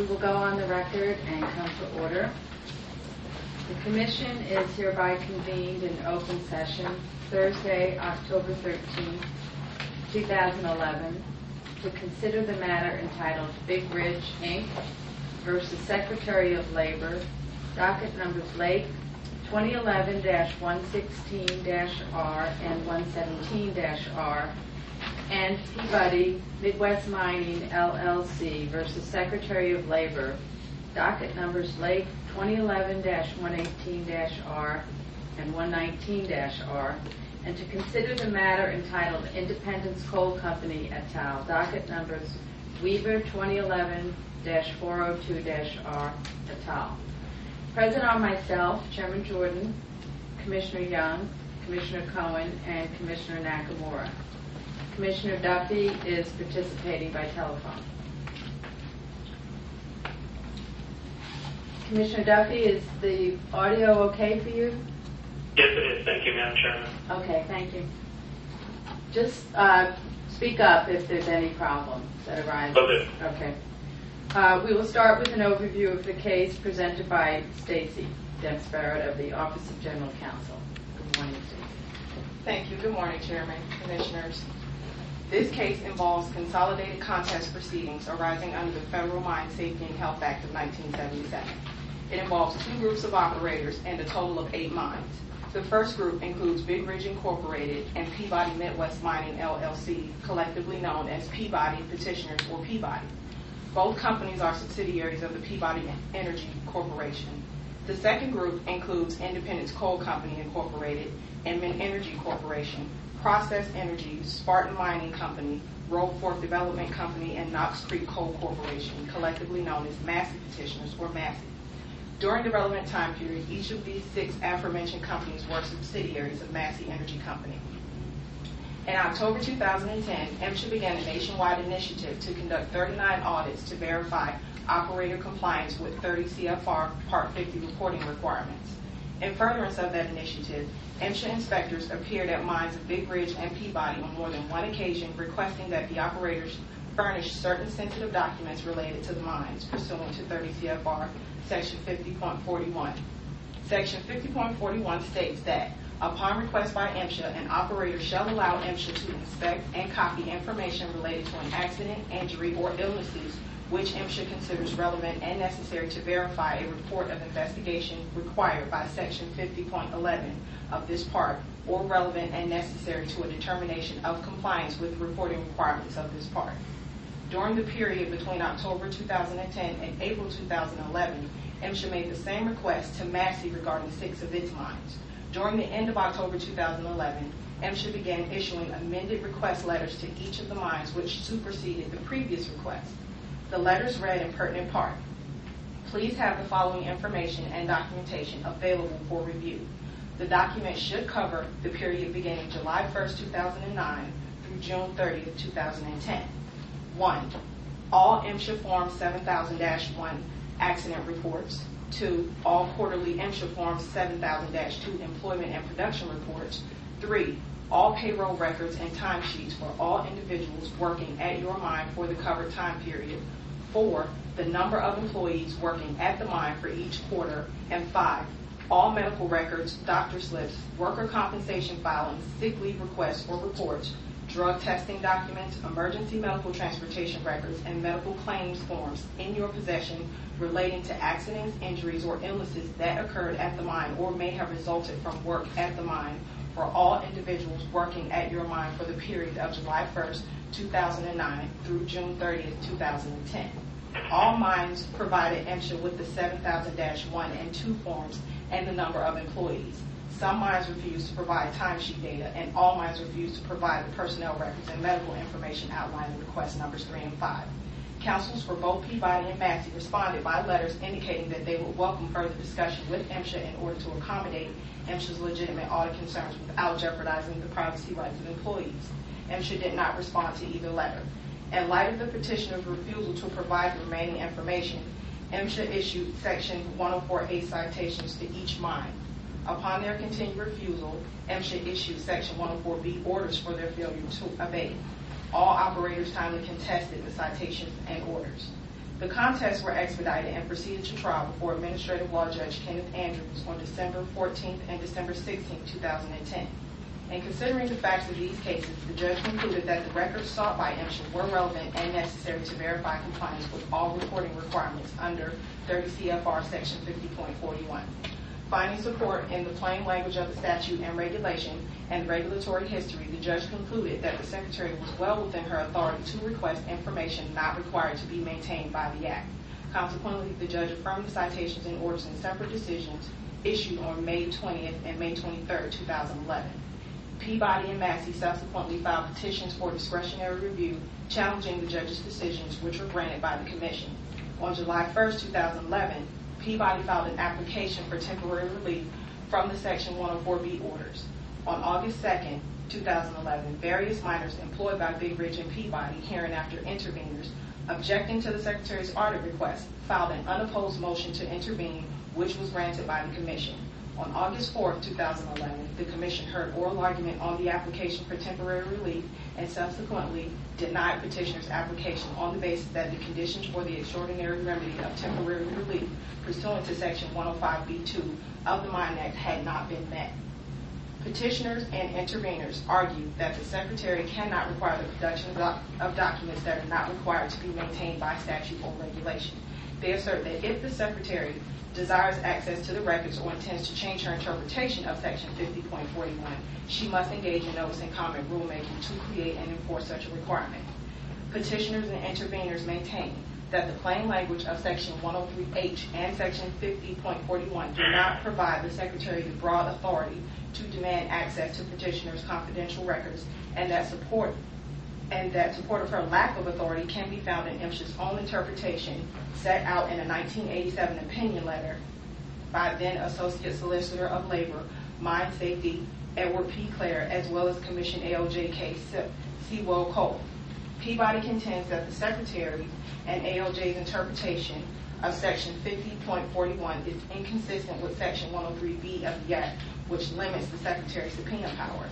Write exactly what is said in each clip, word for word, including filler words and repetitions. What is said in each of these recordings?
We will go on the record and come to order. The Commission is hereby convened in open session Thursday, October thirteenth, two thousand eleven, to consider the matter entitled Big Ridge, Incorporated versus Secretary of Labor, docket numbers Lake twenty eleven dash one sixteen dash R and one seventeen dash R, and Peabody Midwest Mining, L L C versus Secretary of Labor, docket numbers Lake twenty eleven dash one eighteen dash R and one nineteen dash R, and to consider the matter entitled Independence Coal Company et al., docket numbers Weaver twenty eleven dash four oh two dash R et al. Present are myself, Chairman Jordan, Commissioner Young, Commissioner Cohen, and Commissioner Nakamura. Commissioner Duffy is participating by telephone. Commissioner Duffy, is the audio okay for you? Yes, it is. Thank you, Madam Chairman. Okay, thank you. Just uh, speak up if there's any problems that arise. Okay. Okay. Uh, we will start with an overview of the case presented by Stacy Debs Barrett of the Office of General Counsel. Good morning, Stacy. Thank you. Good morning, Chairman, Commissioners. This case involves consolidated contest proceedings arising under the Federal Mine Safety and Health Act of nineteen seventy-seven. It involves two groups of operators and a total of eight mines. The first group includes Big Ridge Incorporated and Peabody Midwest Mining, L L C, collectively known as Peabody Petitioners or Peabody. Both companies are subsidiaries of the Peabody Energy Corporation. The second group includes Independence Coal Company Incorporated and Min Energy Corporation, Process Energy, Spartan Mining Company, Road Fork Development Company, and Knox Creek Coal Corporation, collectively known as Massey Petitioners or Massey. During the relevant time period, each of these six aforementioned companies were subsidiaries of Massey Energy Company. In October two thousand ten, MSHA began a nationwide initiative to conduct thirty-nine audits to verify operator compliance with thirty C F R Part fifty reporting requirements. In furtherance of that initiative, MSHA inspectors appeared at mines of Big Ridge and Peabody on more than one occasion requesting that the operators furnish certain sensitive documents related to the mines pursuant to thirty C F R Section fifty point forty-one. Section fifty point forty-one states that upon request by MSHA, an operator shall allow MSHA to inspect and copy information related to an accident, injury, or illnesses which MSHA considers relevant and necessary to verify a report of investigation required by Section fifty point eleven of this part, or relevant and necessary to a determination of compliance with the reporting requirements of this part. During the period between October two thousand ten and April two thousand eleven, MSHA made the same request to Massey regarding six of its mines. During the end of October two thousand eleven, MSHA began issuing amended request letters to each of the mines which superseded the previous request. The letters read in pertinent part, please have the following information and documentation available for review. The document should cover the period beginning July first, two thousand nine through June thirtieth, two thousand ten. One, all MSHA Form seven thousand dash one accident reports. Two, all quarterly MSHA Form seven thousand dash two employment and production reports. Three, all payroll records and timesheets for all individuals working at your mine for the covered time period. Four, the number of employees working at the mine for each quarter. And five, all medical records, doctor slips, worker compensation filings, sick leave requests or reports, drug testing documents, emergency medical transportation records, and medical claims forms in your possession relating to accidents, injuries, or illnesses that occurred at the mine or may have resulted from work at the mine for all individuals working at your mine for the period of July first, two thousand nine through June thirtieth, two thousand ten. All mines provided MSHA with the seven thousand dash one and two forms and the number of employees. Some mines refused to provide timesheet data, and all mines refused to provide the personnel records and medical information outlined in request numbers three and five. Councils for both Peabody and Massey responded by letters indicating that they would welcome further discussion with MSHA in order to accommodate MSHA's legitimate audit concerns without jeopardizing the privacy rights of employees. MSHA did not respond to either letter. In light of the petitioner's refusal to provide the remaining information, MSHA issued Section one oh four A citations to each mine. Upon their continued refusal, MSHA issued Section one oh four B orders for their failure to obey. All operators timely contested the citations and orders. The contests were expedited and proceeded to trial before Administrative Law Judge Kenneth Andrews on December fourteenth and December sixteenth, two thousand ten. In considering the facts of these cases, the judge concluded that the records sought by MSHA were relevant and necessary to verify compliance with all reporting requirements under thirty C F R Section fifty point forty-one. Finding support in the plain language of the statute and regulation and regulatory history, the judge concluded that the Secretary was well within her authority to request information not required to be maintained by the Act. Consequently, the judge affirmed the citations and orders in separate decisions issued on May twentieth and May twenty-third, two thousand eleven. Peabody and Massey subsequently filed petitions for discretionary review challenging the judge's decisions, which were granted by the Commission. On July first, two thousand eleven, Peabody filed an application for temporary relief from the Section one oh four B orders. On August second, two thousand eleven, various minors employed by Big Ridge and Peabody, hereinafter interveners, objecting to the Secretary's audit request, filed an unopposed motion to intervene, which was granted by the Commission. On August fourth, two thousand eleven, the Commission heard oral argument on the application for temporary relief and subsequently denied petitioner's application on the basis that the conditions for the extraordinary remedy of temporary relief pursuant to Section one oh five B two of the Mine Act had not been met. Petitioners and interveners argued that the Secretary cannot require the production of, doc- of documents that are not required to be maintained by statute or regulation. They assert that if the Secretary desires access to the records or intends to change her interpretation of Section fifty point forty-one, she must engage in notice and comment rulemaking to create and enforce such a requirement. Petitioners and interveners maintain that the plain language of Section one oh three H and Section fifty point forty-one do not provide the Secretary the broad authority to demand access to petitioners' confidential records, and that support and that support of her lack of authority can be found in MSHA's own interpretation set out in a nineteen eighty-seven opinion letter by then Associate Solicitor of Labor, Mine Safety, Edward P. Clare, as well as Commission A O J K Sewell Cole. Peabody contends that the Secretary and A O J's interpretation of Section fifty point forty-one is inconsistent with Section one oh three B of the Act, which limits the Secretary's subpoena power.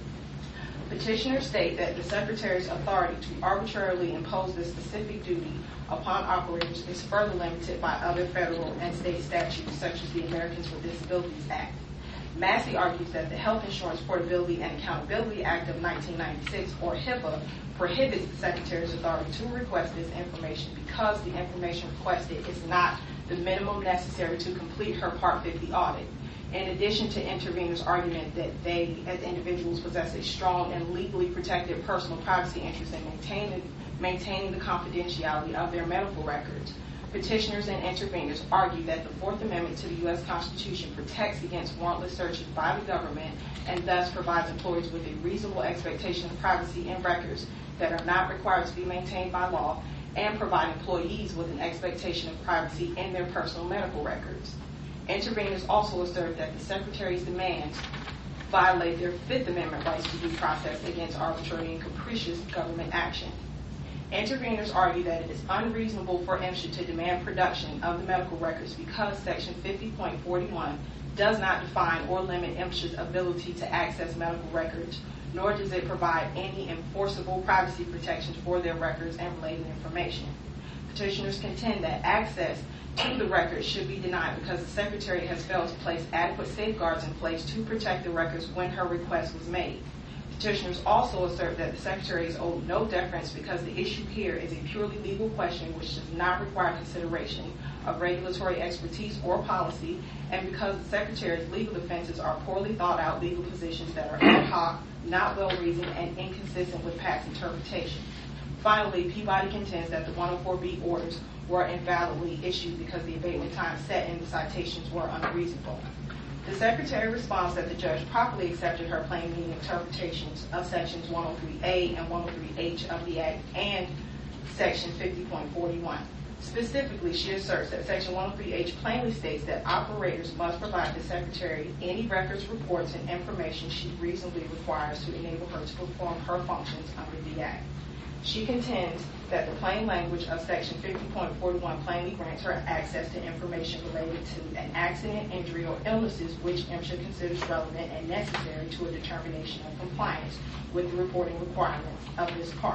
Petitioners state that the Secretary's authority to arbitrarily impose this specific duty upon operators is further limited by other federal and state statutes, such as the Americans with Disabilities Act. Massey argues that the Health Insurance Portability and Accountability Act of nineteen ninety-six, or HIPAA, prohibits the Secretary's authority to request this information because the information requested is not the minimum necessary to complete her Part fifty audit. In addition to interveners' argument that they, as individuals, possess a strong and legally protected personal privacy interest in maintaining, maintaining the confidentiality of their medical records, petitioners and interveners argue that the Fourth Amendment to the U S Constitution protects against warrantless searches by the government and thus provides employees with a reasonable expectation of privacy in records that are not required to be maintained by law, and provide employees with an expectation of privacy in their personal medical records. Interveners also assert that the Secretary's demands violate their Fifth Amendment rights to due process against arbitrary and capricious government action. Interveners argue that it is unreasonable for MSHA to demand production of the medical records because Section fifty point forty-one does not define or limit MSHA's ability to access medical records, nor does it provide any enforceable privacy protections for their records and related information. Petitioners contend that access to the records should be denied because the Secretary has failed to place adequate safeguards in place to protect the records when her request was made. Petitioners also assert that the Secretary is owed no deference because the issue here is a purely legal question which does not require consideration of regulatory expertise or policy, and because the Secretary's legal defenses are poorly thought out legal positions that are ad hoc, not well reasoned, and inconsistent with past interpretation. Finally, Peabody contends that the one oh four B orders were invalidly issued because the abatement time set in the citations were unreasonable. The Secretary responds that the judge properly accepted her plain meaning interpretations of Sections one oh three A and one oh three H of the Act and Section fifty point forty-one. Specifically, she asserts that Section one oh three H plainly states that operators must provide the Secretary any records, reports, and information she reasonably requires to enable her to perform her functions under the Act. She contends that the plain language of Section fifty point forty-one plainly grants her access to information related to an accident, injury, or illnesses which MSHA considers relevant and necessary to a determination of compliance with the reporting requirements of this part.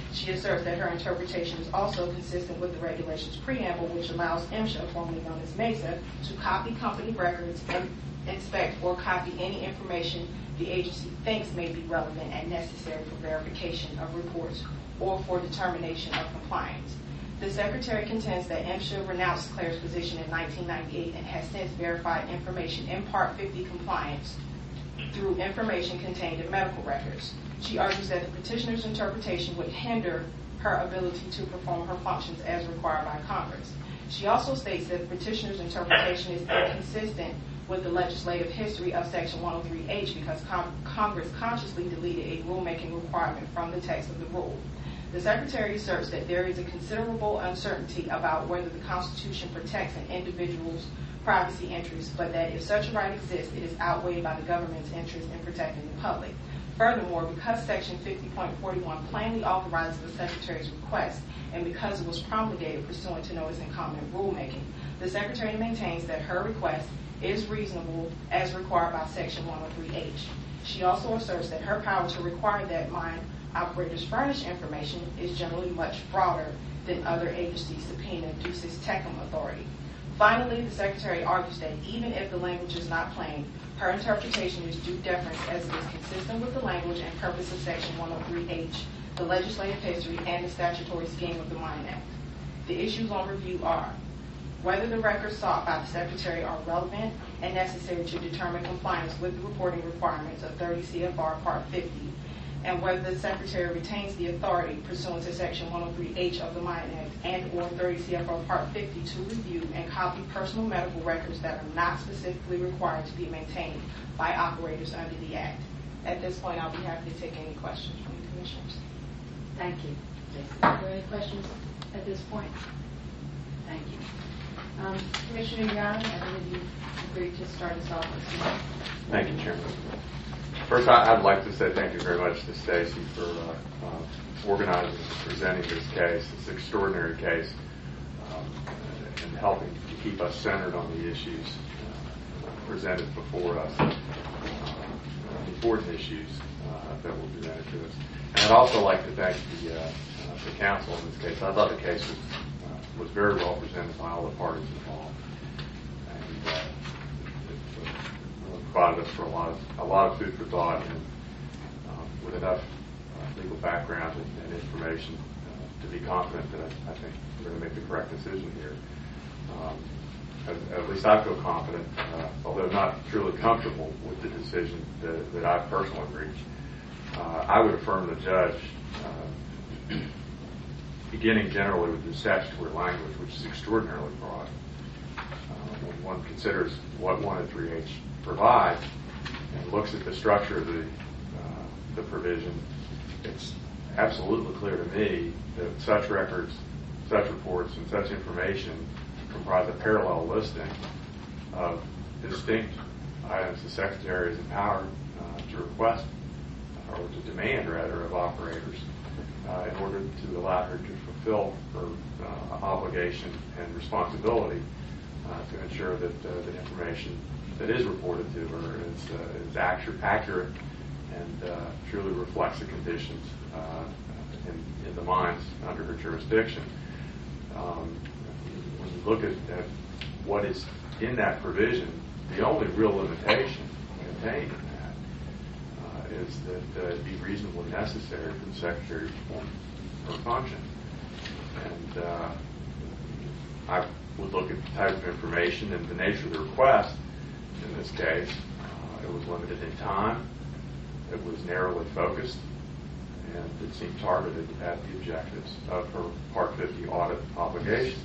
She asserts that her interpretation is also consistent with the regulations preamble, which allows MSHA, formerly known as MESA, to copy company records and inspect or copy any information the agency thinks may be relevant and necessary for verification of reports or for determination of compliance. The Secretary contends that MSHA renounced Claire's position in nineteen ninety-eight and has since verified information in Part fifty compliance through information contained in medical records. She argues that the petitioner's interpretation would hinder her ability to perform her functions as required by Congress. She also states that the petitioner's interpretation is inconsistent with the legislative history of Section one oh three H because con- Congress consciously deleted a rulemaking requirement from the text of the rule. The Secretary asserts that there is a considerable uncertainty about whether the Constitution protects an individual's privacy interests, but that if such a right exists, it is outweighed by the government's interest in protecting the public. Furthermore, because Section fifty point forty-one plainly authorizes the Secretary's request, and because it was promulgated pursuant to notice and comment rulemaking, the Secretary maintains that her request is reasonable as required by Section one oh three H. She also asserts that her power to require that mine operators furnish information is generally much broader than other agencies subpoena Ducis Tecum authority. Finally, the Secretary argues that even if the language is not plain, her interpretation is due deference as it is consistent with the language and purpose of Section one oh three H, the legislative history, and the statutory scheme of the Mine Act. The issues on review are whether the records sought by the Secretary are relevant and necessary to determine compliance with the reporting requirements of thirty C F R Part fifty, and whether the Secretary retains the authority pursuant to Section one oh three H of the Mine Act and or thirty C F R Part fifty to review and copy personal medical records that are not specifically required to be maintained by operators under the Act. At this point, I'll be happy to take any questions from the Commissioners. Thank you. Jason, are there any questions at this point? Thank you. Um, Commissioner Young, I believe you agreed to start us off this morning. Thank you, Chairman. First, I, I'd like to say thank you very much to Stacy for uh, uh, organizing and presenting this case, this extraordinary case, um, and helping to keep us centered on the issues uh, presented before us, uh, important issues uh, that were presented to us. And I'd also like to thank the, uh, uh, the council in this case. I thought the case was, uh, was very well presented by all the parties involved. And, uh, provided us for a lot of a lot of food for thought, and um, with enough uh, legal background and, and information uh, to be confident that I, I think we're going to make the correct decision here. Um, at, at least I feel confident, uh, although not truly comfortable with the decision that, that I've personally reached. Uh, I would affirm the judge, uh, beginning generally with the statutory language, which is extraordinarily broad. Uh, when one considers what one oh three H provides and looks at the structure of the uh, the provision, it's absolutely clear to me that such records, such reports, and such information comprise a parallel listing of distinct items the Secretary is empowered uh, to request or to demand, rather, of operators uh, in order to allow her to fulfill her uh, obligation and responsibility uh, to ensure that uh, the information that is reported to her is, uh, is accurate, accurate and uh, truly reflects the conditions uh, in, in the mines under her jurisdiction. Um, when you look at, at what is in that provision, the only real limitation contained in that uh, is that uh, it be reasonably necessary for the Secretary to perform her function. And uh, I would look at the type of information and the nature of the request. In this case, uh, it was limited in time, it was narrowly focused, and it seemed targeted at the objectives of her Part fifty audit obligation.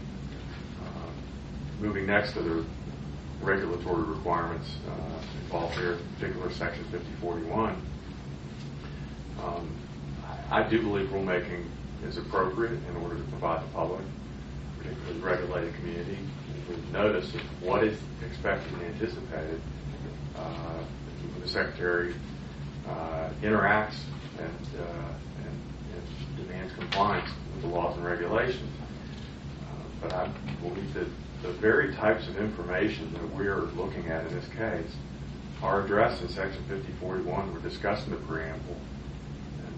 Uh, moving next to the regulatory requirements uh, involved here, in particular Section fifty forty-one, um, I, I do believe rulemaking is appropriate in order to provide the public, particularly the regulated community, with notice of what is expected and anticipated uh, when the Secretary uh, interacts and, uh, and, and demands compliance with the laws and regulations. Uh, but I believe that the very types of information that we're looking at in this case are addressed in Section fifty forty-one. We're discussing the preamble,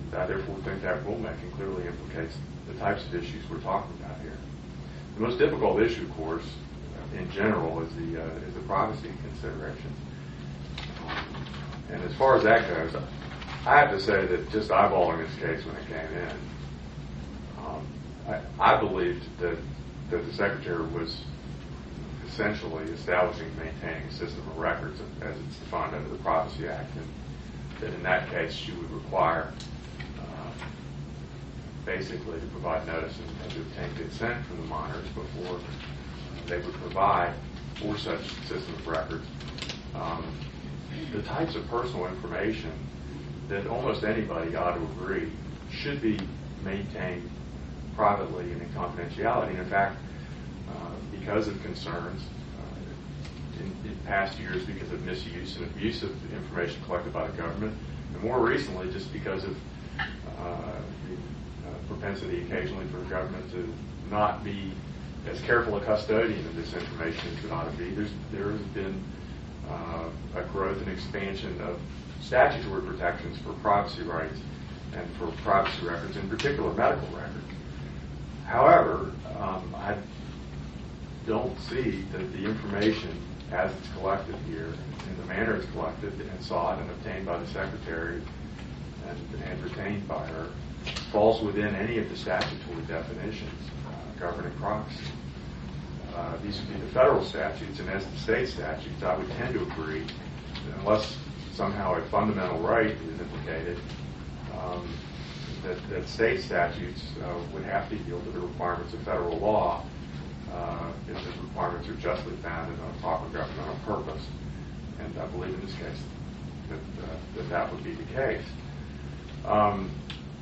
And I therefore think that rulemaking clearly implicates the types of issues we're talking about here. The most difficult issue, of course, in general, is the uh, is the privacy consideration. Um, and as far as that goes, I have to say that just eyeballing this case when it came in, um, I, I believed that that the Secretary was essentially establishing and maintaining a system of records as it's defined under the Privacy Act, and that in that case she would require uh, basically to provide notice and, and to obtain consent from the minors before uh, they would provide for such system of records um, the types of personal information that almost anybody ought to agree should be maintained privately and in confidentiality. And in fact, uh, because of concerns uh, in, in past years because of misuse and abuse of the information collected by the government, and more recently just because of uh, the uh, propensity occasionally for the government to not be as careful a custodian of this information as it ought to be, there's, there has been uh, a growth and expansion of statutory protections for privacy rights and for privacy records, in particular medical records. However, um, I don't see that the information as it's collected here, in the manner it's collected and sought and obtained by the Secretary and, and retained by her, falls within any of the statutory definitions uh, governing privacy. Uh, these would be the federal statutes, and as the state statutes, I would tend to agree that unless somehow a fundamental right is implicated, um, that, that state statutes uh, would have to yield to the requirements of federal law uh, if the requirements are justly founded on a proper governmental purpose. And I believe in this case that uh, that, that would be the case. Um,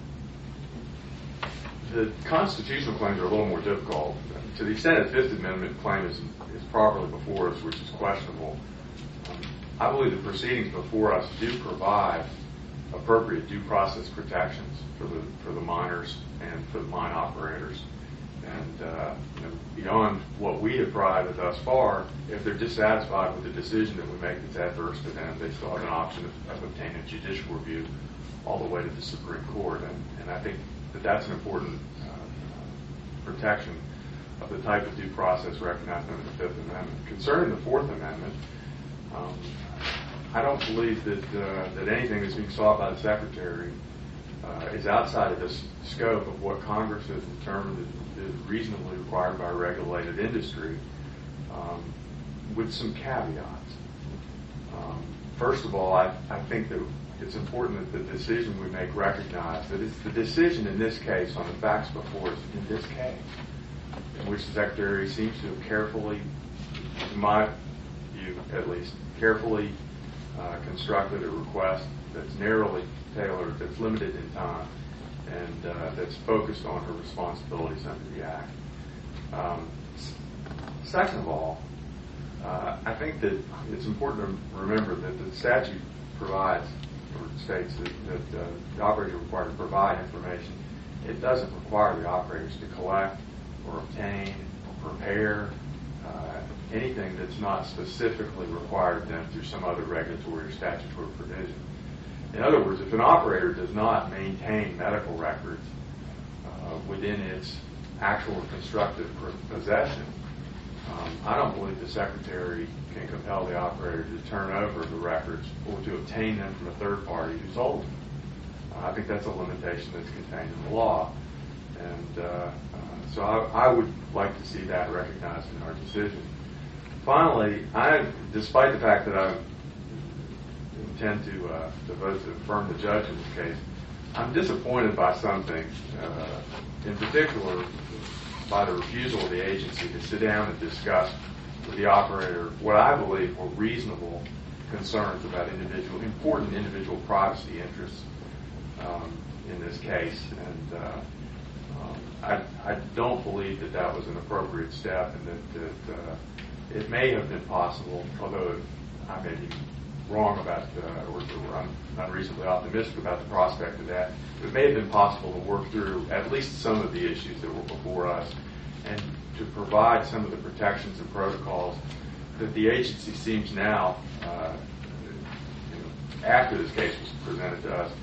the constitutional claims are a little more difficult. To the extent that the Fifth Amendment claim is, is properly before us, which is questionable, um, I believe the proceedings before us do provide appropriate due process protections for the for the minors and for the mine operators. And uh, you know, beyond what we have provided thus far, if they're dissatisfied with the decision that we make that's adverse to them, they still have an option of, of obtaining judicial review all the way to the Supreme Court. And, and I think that that's an important uh, protection of the type of due process recognized under the Fifth Amendment. Concerning the Fourth Amendment, um, I don't believe that uh, that anything that's being sought by the Secretary uh, is outside of this scope of what Congress has determined is, is reasonably required by a regulated industry, um, with some caveats. Um, first of all, I, I think that it's important that the decision we make recognize that it's the decision in this case on the facts before us in this case, in which the Secretary seems to have carefully, in my view at least, carefully uh, constructed a request that's narrowly tailored, that's limited in time, and uh, that's focused on her responsibilities under the Act. Um, second of all, uh, I think that it's important to remember that the statute provides, or states that, that uh, the operator is required to provide information. It doesn't require the operators to collect or obtain or prepare uh, anything that's not specifically required of them through some other regulatory or statutory provision. In other words, if an operator does not maintain medical records uh, within its actual or constructive possession, um, I don't believe the Secretary can compel the operator to turn over the records or to obtain them from a third party who sold them. Uh, I think that's a limitation that's contained in the law. And uh, uh, so I, I would like to see that recognized in our decision. Finally, I, despite the fact that I intend to, uh, to vote to affirm the judge in this case, I'm disappointed by something, uh, in particular by the refusal of the agency to sit down and discuss with the operator what I believe were reasonable concerns about individual, important individual privacy interests um, in this case. And uh, um, I, I don't believe that that was an appropriate step, and that, that uh, it may have been possible, although I may be wrong about, uh, or, or I'm unreasonably optimistic about the prospect of that, it may have been possible to work through at least some of the issues that were before us and to provide some of the protections and protocols that the agency seems now, uh, you know, after this case was presented to us,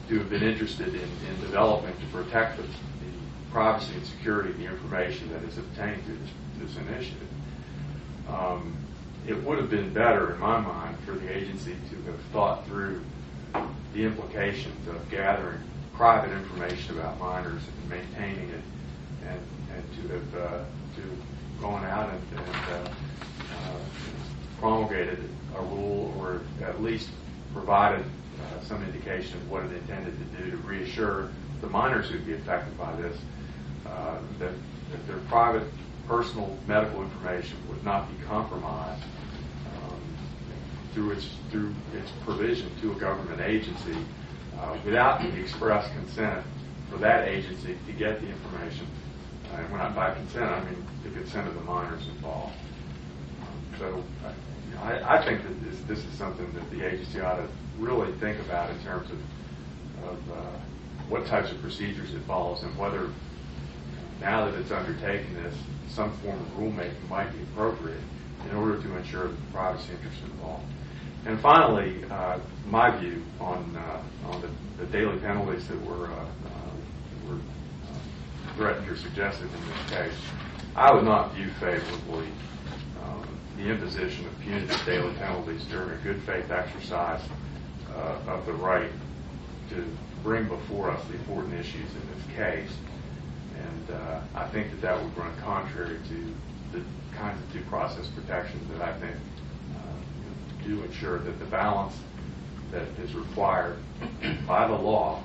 to have been interested in, in developing to protect the, the privacy and security of the information that is obtained through this, this initiative. Um, it would have been better, in my mind, for the agency to have thought through the implications of gathering private information about minors and maintaining it, and, and to have uh, to have gone out and, and uh, uh, promulgated a rule, or at least provided uh, some indication of what it intended to do to reassure the minors who would be affected by this uh, that, that their private, personal medical information would not be compromised um, through its through its provision to a government agency uh, without the express consent for that agency to get the information. Uh, and when I by consent, I mean the consent of the minors involved. Um, so. Uh, I, I think that this, this is something that the agency ought to really think about in terms of, of uh, what types of procedures it follows, and whether, now that it's undertaking this, some form of rulemaking might be appropriate in order to ensure the privacy interests involved. And finally, uh, my view on uh, on the, the daily penalties that were, uh, uh, were uh, threatened or suggested in this case, I would not view favorably um, the imposition of punitive daily penalties during a good faith exercise uh, of the right to bring before us the important issues in this case. And uh, I think that that would run contrary to the kinds of due process protections that I think uh, do ensure that the balance that is required by the law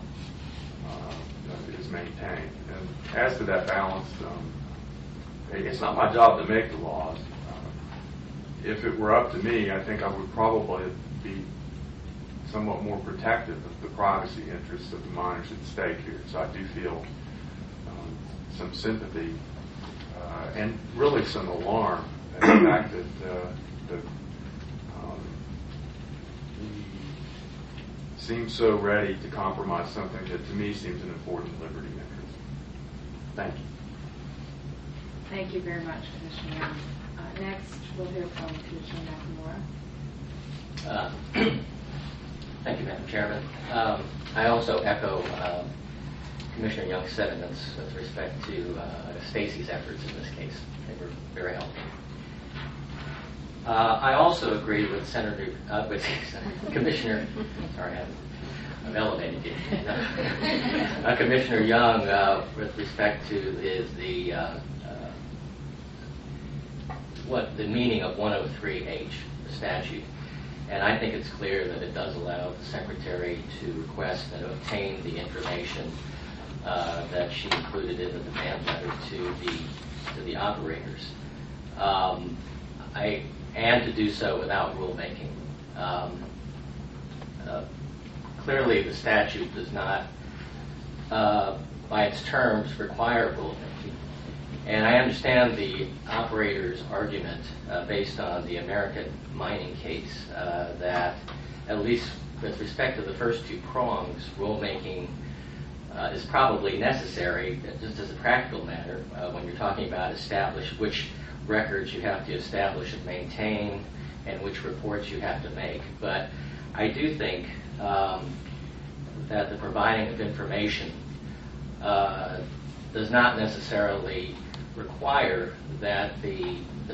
uh, is maintained. And as to that balance, um, it's not my job to make the laws. If it were up to me, I think I would probably be somewhat more protective of the privacy interests of the minors at stake here. So I do feel um, some sympathy uh, and really some alarm at the fact that uh, the, um, he seems so ready to compromise something that to me seems an important liberty interest. Thank you. Thank you very much, Commissioner Young. Uh, next, we'll hear from Commissioner Nakamura. Uh, thank you, Madam Chairman. Um, I also echo uh, Commissioner Young's sentiments with respect to uh, Stacy's efforts in this case. They were very helpful. Uh, I also agree with Senator, uh, with Commissioner. Sorry, I'm, I'm elevating you. uh, Commissioner Young, uh, with respect to is the uh, what the meaning of one oh three H, the statute. And I think it's clear that it does allow the Secretary to request and obtain the information uh, that she included in the demand letter to the to the operators. Um, I and to do so without rulemaking. Um, uh, clearly, the statute does not, uh, by its terms, require rulemaking. And I understand the operator's argument uh, based on the American mining case uh, that, at least with respect to the first two prongs, rulemaking uh, is probably necessary, just as a practical matter, uh, when you're talking about establish which records you have to establish and maintain and which reports you have to make. But I do think um, that the providing of information uh, does not necessarily require that the, the,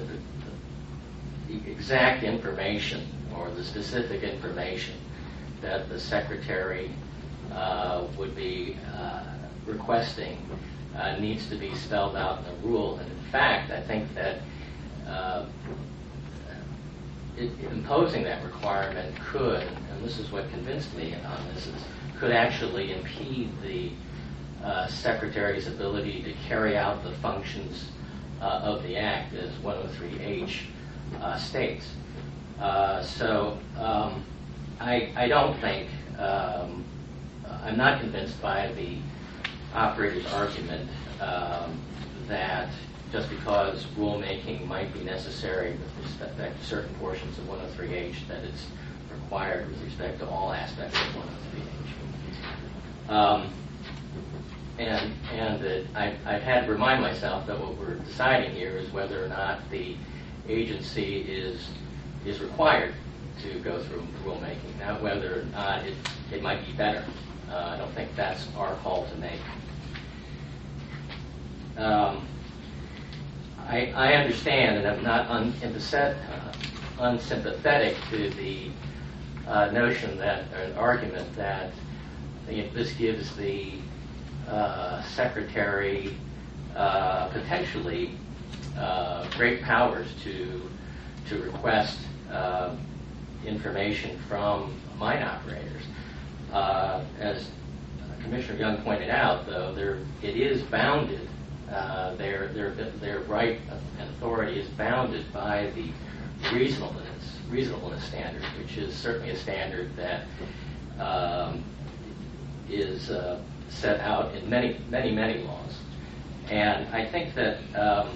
the exact information or the specific information that the Secretary uh, would be uh, requesting uh, needs to be spelled out in the rule. And in fact, I think that uh, it, imposing that requirement could, and this is what convinced me on this, is could actually impede the Uh, Secretary's ability to carry out the functions uh, of the Act, as one oh three H uh, states. Uh, so um, I, I don't think, um, I'm not convinced by the operator's argument um, that just because rulemaking might be necessary with respect to certain portions of one oh three H, that it's required with respect to all aspects of one oh three H. Um, And, and that I've, I've had to remind myself that what we're deciding here is whether or not the agency is is required to go through rulemaking, not whether or not it, it might be better Uh, I don't think that's our call to make. Um, I, I understand, and I'm not unsympathetic, uh, unsympathetic to the uh, notion that, or an argument that you know, this gives the uh, secretary uh, potentially uh, great powers to to request uh, information from mine operators. Uh, as Commissioner Young pointed out, though, there it is bounded. Uh, their their their right and authority is bounded by the reasonableness reasonableness standard, which is certainly a standard that um, is uh, set out in many many many laws, and I think that um,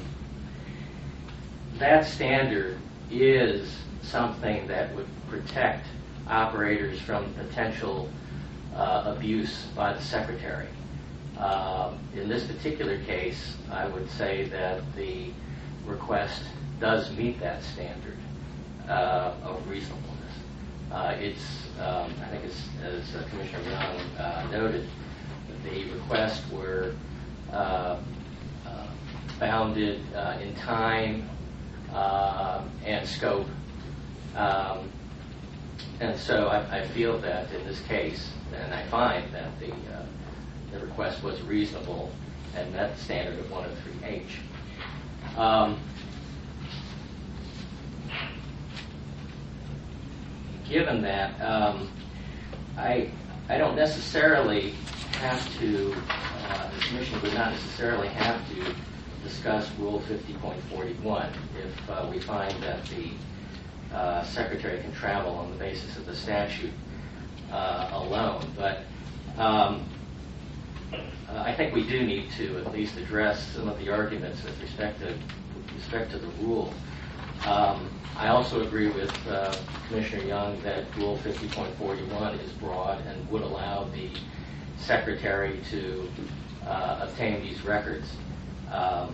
that standard is something that would protect operators from potential uh, abuse by the secretary. Um, in this particular case, I would say that the request does meet that standard uh, of reasonableness. Uh, it's, um, I think, it's, as uh, Commissioner Young uh, noted, the requests were uh, uh, bounded uh, in time uh, and scope, um, and so I, I feel that in this case, and I find that the uh, the request was reasonable and met the standard of one oh three H. Um, given that, um, I I don't necessarily have to, uh, the Commission would not necessarily have to discuss Rule fifty point forty-one if uh, we find that the uh, Secretary can travel on the basis of the statute uh, alone. But um, Uh, I think we do need to at least address some of the arguments with respect to with respect to the rule. Um, I also agree with uh, Commissioner Young that Rule fifty point forty-one is broad and would allow the Secretary to uh, obtain these records. Um,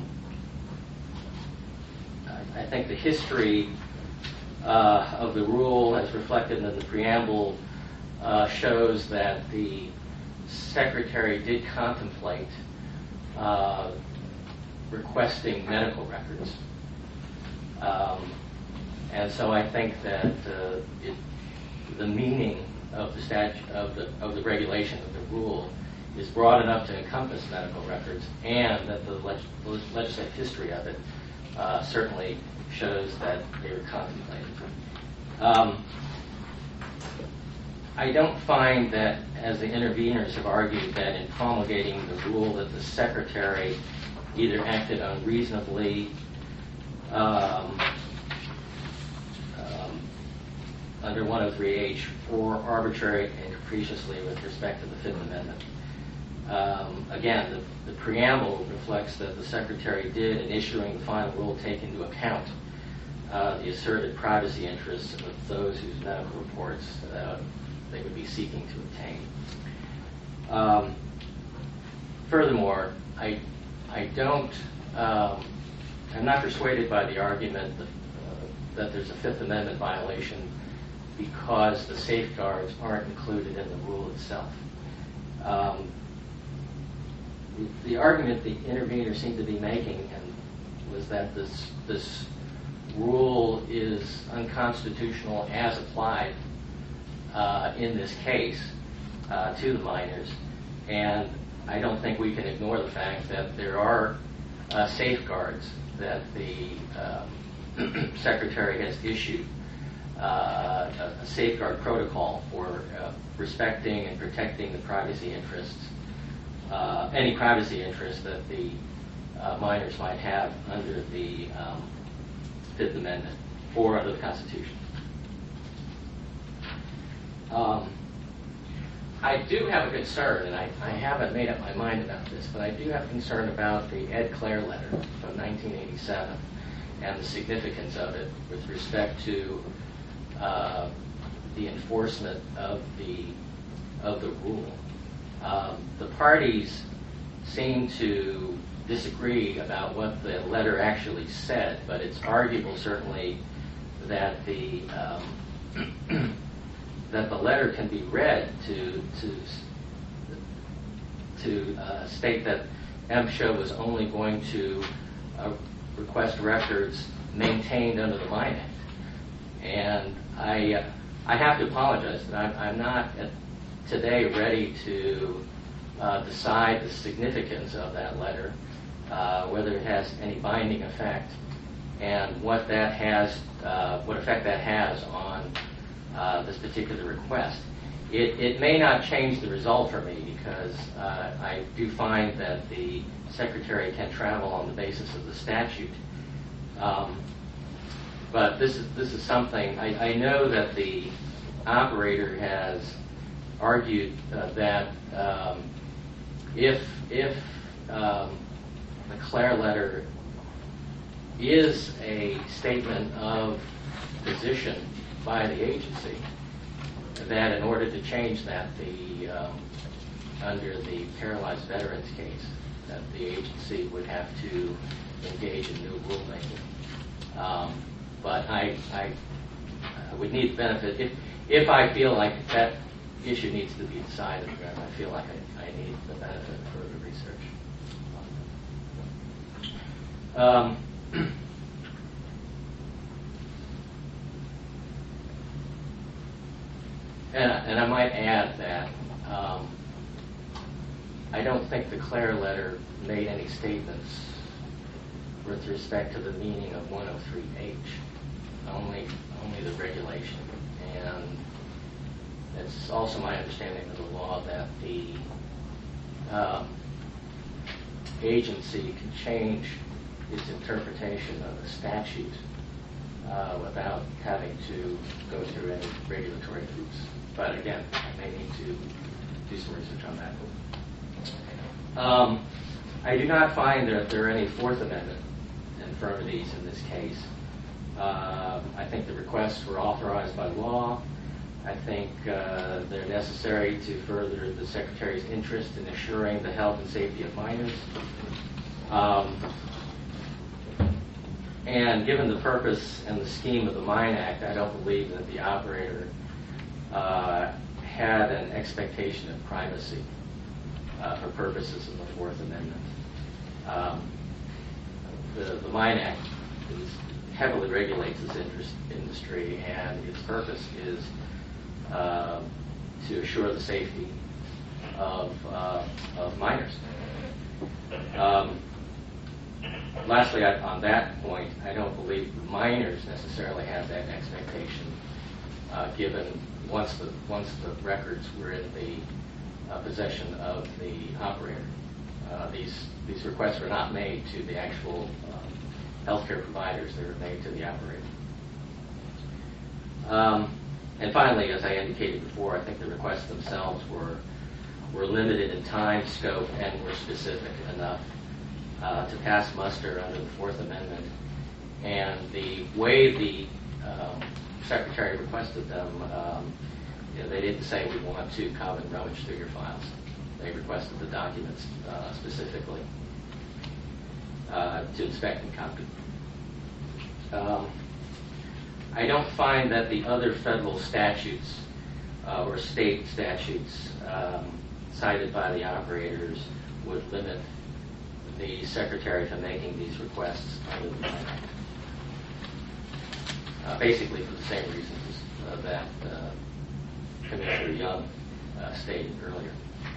I, I think the history uh, of the rule, as reflected in the preamble, uh, shows that the Secretary did contemplate uh, requesting medical records, um, and so I think that uh, it, the meaning of the statute of the of the regulation of the rule is broad enough to encompass medical records, and that the leg- legislative history of it uh, certainly shows that they were contemplated. Um, I don't find that, as the interveners have argued, that in promulgating the rule that the Secretary either acted unreasonably um, um, under one oh three H or arbitrary and capriciously with respect to the Fifth Amendment. Um, again, the, the preamble reflects that the Secretary did, in issuing the final rule, take into account uh, the asserted privacy interests of those whose medical reports uh, they would be seeking to obtain. Um, furthermore, I, I don't, um, I'm not persuaded by the argument that, uh, that there's a Fifth Amendment violation because the safeguards aren't included in the rule itself. Um, the, the argument the intervener seemed to be making and was that this this rule is unconstitutional as applied Uh, in this case uh, to the minors, and I don't think we can ignore the fact that there are uh, safeguards that the um, Secretary has issued, uh, a, a safeguard protocol for uh, respecting and protecting the privacy interests, uh, any privacy interests that the uh, minors might have under the um, Fifth Amendment or under the Constitution. Um, I do have a concern, and I, I haven't made up my mind about this, but I do have a concern about the Ed Clare letter from nineteen eighty-seven and the significance of it with respect to uh, the enforcement of the of the rule. Um, the parties seem to disagree about what the letter actually said, but it's arguable certainly that the um, that the letter can be read to to to uh, state that MSHA was only going to uh, request records maintained under the Mine Act. And I, uh, I have to apologize that I'm, I'm not at today ready to uh, decide the significance of that letter, uh, whether it has any binding effect, and what that has, uh, what effect that has on uh, this particular request. It, it may not change the result for me because uh, I do find that the Secretary can travel on the basis of the statute. Um, but this is this is something I, I know that the operator has argued uh, that um, if if um, the Clare letter is a statement of position by the agency, that in order to change that, the um, under the paralyzed veterans case, that the agency would have to engage in new rulemaking. Um, but I, I, I would need the benefit if if I feel like that issue needs to be decided. I feel like I, I need the benefit of further research. Um, And, and I might add that um, I don't think the Clare letter made any statements with respect to the meaning of one oh three H, only only the regulation. And it's also my understanding of the law that the um, agency can change its interpretation of the statute uh, without having to go through any regulatory hoops. But again, I may need to do some research on that. Um, I do not find that there are any Fourth Amendment infirmities in this case. Uh, I think the requests were authorized by law. I think uh, they're necessary to further the Secretary's interest in assuring the health and safety of miners. Um, and given the purpose and the scheme of the Mine Act, I don't believe that the operator Uh, had an expectation of privacy uh, for purposes of the Fourth Amendment. Um, the, the Mine Act is, heavily regulates this interest, industry, and its purpose is uh, to assure the safety of, uh, of miners. Um, lastly, I, on that point, I don't believe miners necessarily have that expectation, uh, given once the once the records were in the uh, possession of the operator. Uh, these these requests were not made to the actual um, healthcare providers; they were made to the operator. Um, and finally, as I indicated before, I think the requests themselves were were limited in time, scope, and were specific enough uh, to pass muster under the Fourth Amendment. And the way the um, Secretary requested them, um, you know, they didn't say we want to come and rummage through your files. They requested the documents uh, specifically uh, to inspect and copy. Um, I don't find that the other federal statutes uh, or state statutes um, cited by the operators would limit the Secretary from making these requests under the Mine Act. Uh, basically for the same reasons uh, that uh, Commissioner Young uh, stated earlier.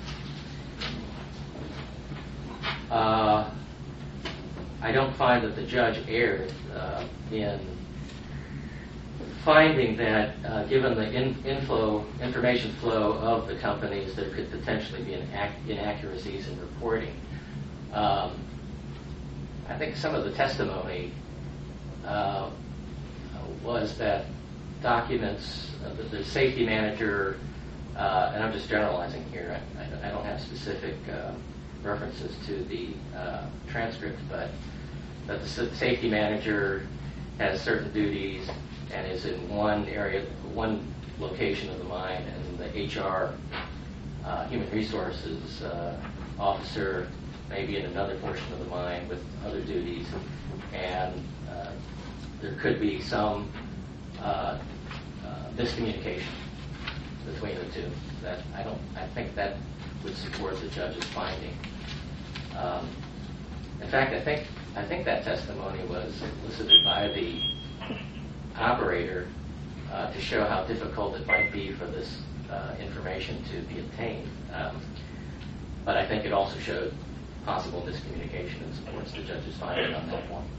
Uh, I don't find that the judge erred uh, in finding that uh, given the in, inflow, information flow of the companies, there could potentially be inac- inaccuracies in reporting. Um, I think some of the testimony uh, was that documents, uh, the, the safety manager, uh, and I'm just generalizing here, I, I don't have specific uh, references to the uh, transcript, but that the safety manager has certain duties and is in one area, one location of the mine, and the H R, uh, human resources uh, officer may be in another portion of the mine with other duties, and uh, there could be some uh, uh, miscommunication between the two. That I don't. I think that would support the judge's finding. Um, in fact, I think I think that testimony was elicited by the operator uh, to show how difficult it might be for this uh, information to be obtained. Um, but I think it also showed possible miscommunication and supports the judge's finding on that point.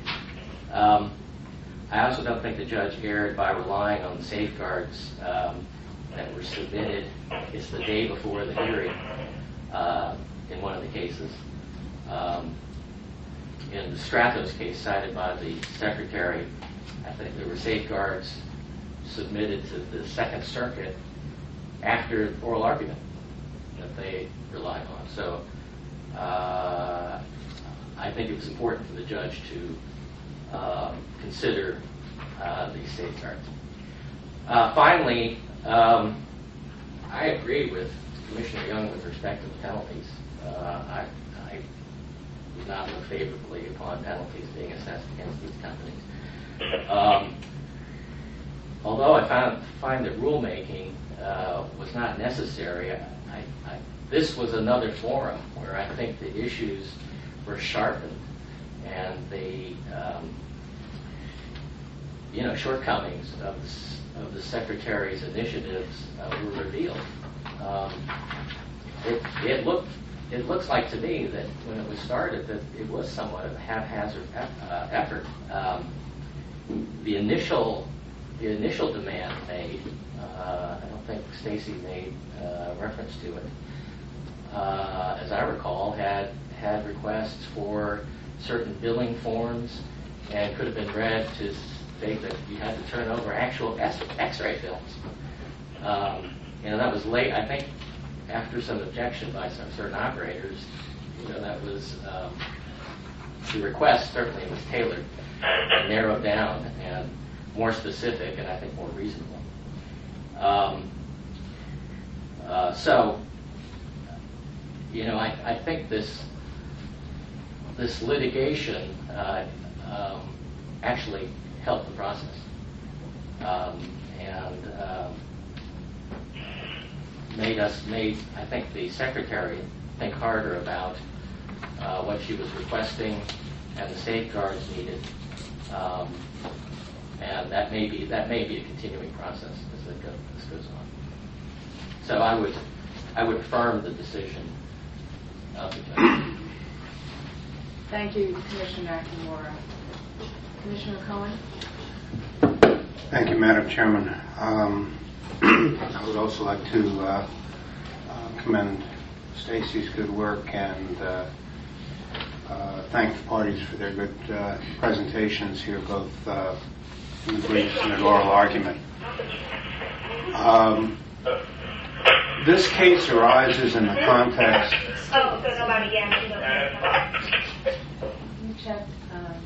Um, I also don't think the judge erred by relying on the safeguards um, that were submitted. It's the day before the hearing uh, in one of the cases. Um, in the Stratos case cited by the Secretary, I think there were safeguards submitted to the Second Circuit after oral argument that they relied on. So uh, I think it was important for the judge to uh, consider uh, these safeguards. Uh, finally, um, I agree with Commissioner Young with respect to the penalties. Uh, I, I do not look favorably upon penalties being assessed against these companies. Um, although I found, find that rulemaking uh, was not necessary, I, I, this was another forum where I think the issues were sharpened and the um, you know shortcomings of the, of the Secretary's initiatives uh, were revealed. Um, it, it looked it looks like to me that when it was started that it was somewhat of a haphazard uh, effort. Um, the initial the initial demand made, uh, I don't think Stacy made uh, reference to it. Uh, as I recall, had had requests for certain billing forms and could have been read to state that you had to turn over actual X-ray films. Um, you know, that was late. I think after some objection by some certain operators, you know, that was um, the request certainly was tailored, and narrowed down, and more specific, and I think more reasonable. Um, uh, so. You know, I, I think this this litigation uh, um, actually helped the process, um, and um, made us made I think the Secretary think harder about uh, what she was requesting and the safeguards needed, um, and that may be that may be a continuing process as it go, this goes on. So I would I would affirm the decision. Thank you, Commissioner Nakamura. Commissioner Cohen? Thank you, Madam Chairman. Um, I would also like to uh, uh, commend Stacy's good work and uh, uh, thank the parties for their good uh, presentations here, both uh, in the briefs and in oral argument. Um, This case arises in the context. Oh, so nobody answered the You check. Um,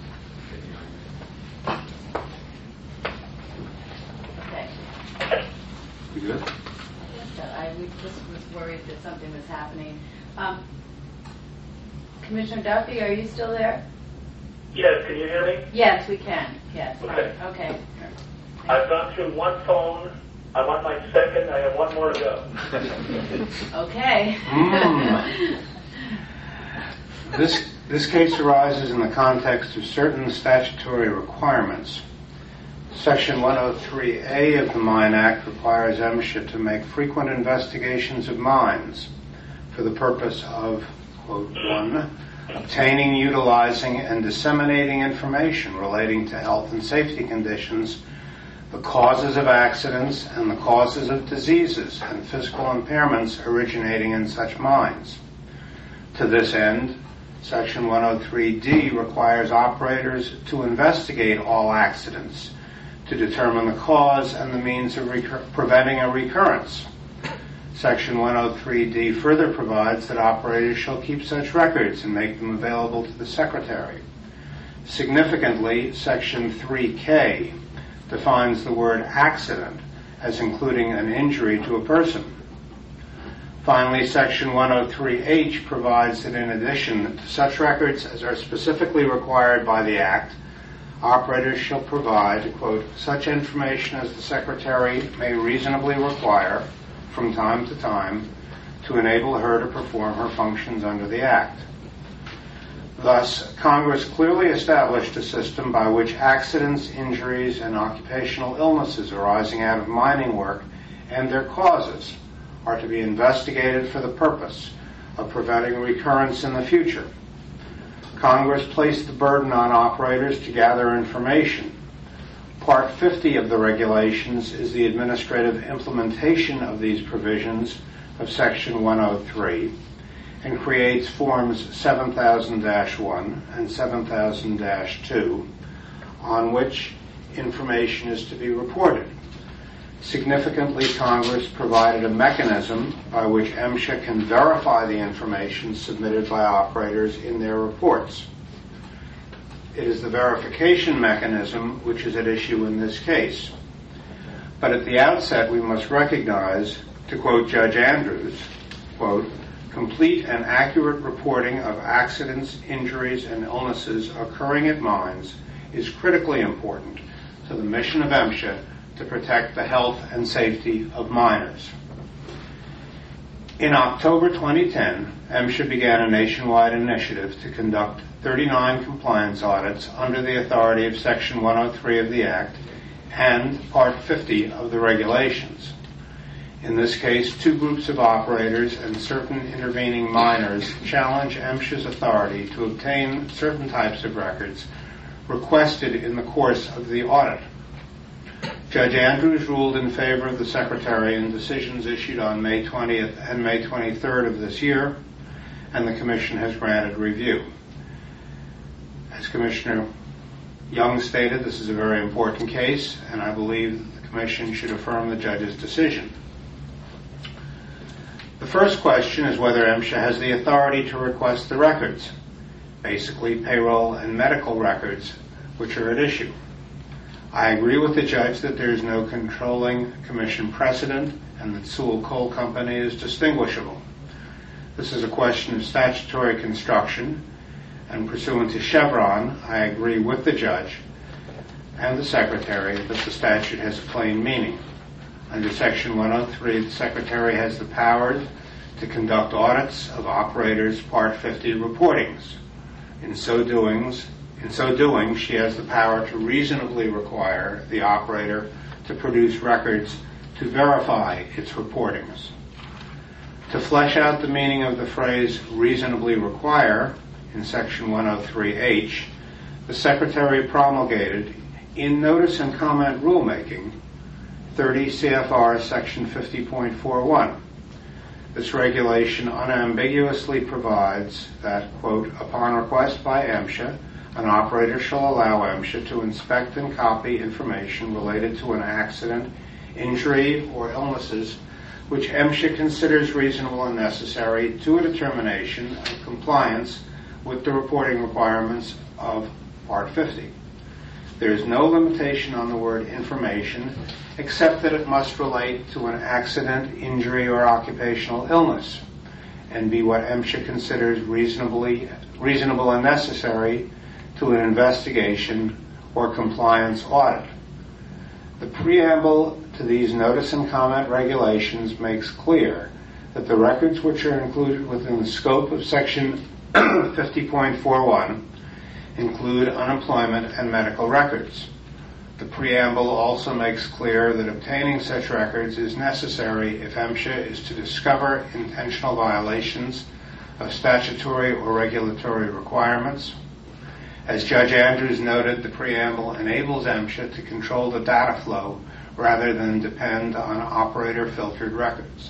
okay. We good? So I we just was worried that something was happening. Um, Commissioner Duffy, are you still there? Yes, can you hear me? Yes, we can. Yes. Okay. Okay. I've gone through one phone. I'm on my second. I have one more to go. Okay. Mm. This this case arises in the context of certain statutory requirements. Section one oh three A of the Mine Act requires MSHA to make frequent investigations of mines for the purpose of, quote, one, obtaining, utilizing, and disseminating information relating to health and safety conditions, the causes of accidents, and the causes of diseases and physical impairments originating in such mines. To this end, Section one oh three D requires operators to investigate all accidents to determine the cause and the means of recur- preventing a recurrence. Section one oh three D further provides that operators shall keep such records and make them available to the Secretary. Significantly, Section three K defines the word accident as including an injury to a person. Finally, Section one oh three H provides that in addition to such records as are specifically required by the Act, operators shall provide, quote, such information as the Secretary may reasonably require from time to time to enable her to perform her functions under the Act. Thus, Congress clearly established a system by which accidents, injuries, and occupational illnesses arising out of mining work and their causes are to be investigated for the purpose of preventing recurrence in the future. Congress placed the burden on operators to gather information. Part fifty of the regulations is the administrative implementation of these provisions of Section one oh three and creates Forms seven thousand dash one and seven thousand dash two on which information is to be reported. Significantly, Congress provided a mechanism by which MSHA can verify the information submitted by operators in their reports. It is the verification mechanism which is at issue in this case. But at the outset, we must recognize, to quote Judge Andrews, quote, complete and accurate reporting of accidents, injuries, and illnesses occurring at mines is critically important to the mission of MSHA to protect the health and safety of miners. In October twenty ten, MSHA began a nationwide initiative to conduct thirty-nine compliance audits under the authority of Section one oh three of the Act and Part fifty of the regulations. In this case, two groups of operators and certain intervening miners challenge MSHA's authority to obtain certain types of records requested in the course of the audit. Judge Andrews ruled in favor of the Secretary in decisions issued on May twentieth and May twenty-third of this year, and the Commission has granted review. As Commissioner Young stated, this is a very important case, and I believe that the Commission should affirm the judge's decision. The first question is whether MSHA has the authority to request the records, basically payroll and medical records, which are at issue. I agree with the judge that there is no controlling Commission precedent and that Sewell Coal Company is distinguishable. This is a question of statutory construction, and pursuant to Chevron, I agree with the judge and the Secretary that the statute has a plain meaning. Under Section one oh three, the Secretary has the power to conduct audits of operators' Part fifty reportings. In so doing, in so doing, she has the power to reasonably require the operator to produce records to verify its reportings. To flesh out the meaning of the phrase reasonably require in Section one oh three H, the Secretary promulgated in notice and comment rulemaking thirty C F R Section fifty point four one. This regulation unambiguously provides that, quote, upon request by MSHA, an operator shall allow MSHA to inspect and copy information related to an accident, injury, or illnesses which MSHA considers reasonable and necessary to a determination of compliance with the reporting requirements of Part fifty. There is no limitation on the word information except that it must relate to an accident, injury, or occupational illness and be what MSHA considers reasonably, reasonable and necessary to an investigation or compliance audit. The preamble to these notice and comment regulations makes clear that the records which are included within the scope of Section fifty point four one include unemployment and medical records. The preamble also makes clear that obtaining such records is necessary if MSHA is to discover intentional violations of statutory or regulatory requirements. As Judge Andrews noted, the preamble enables MSHA to control the data flow rather than depend on operator-filtered records.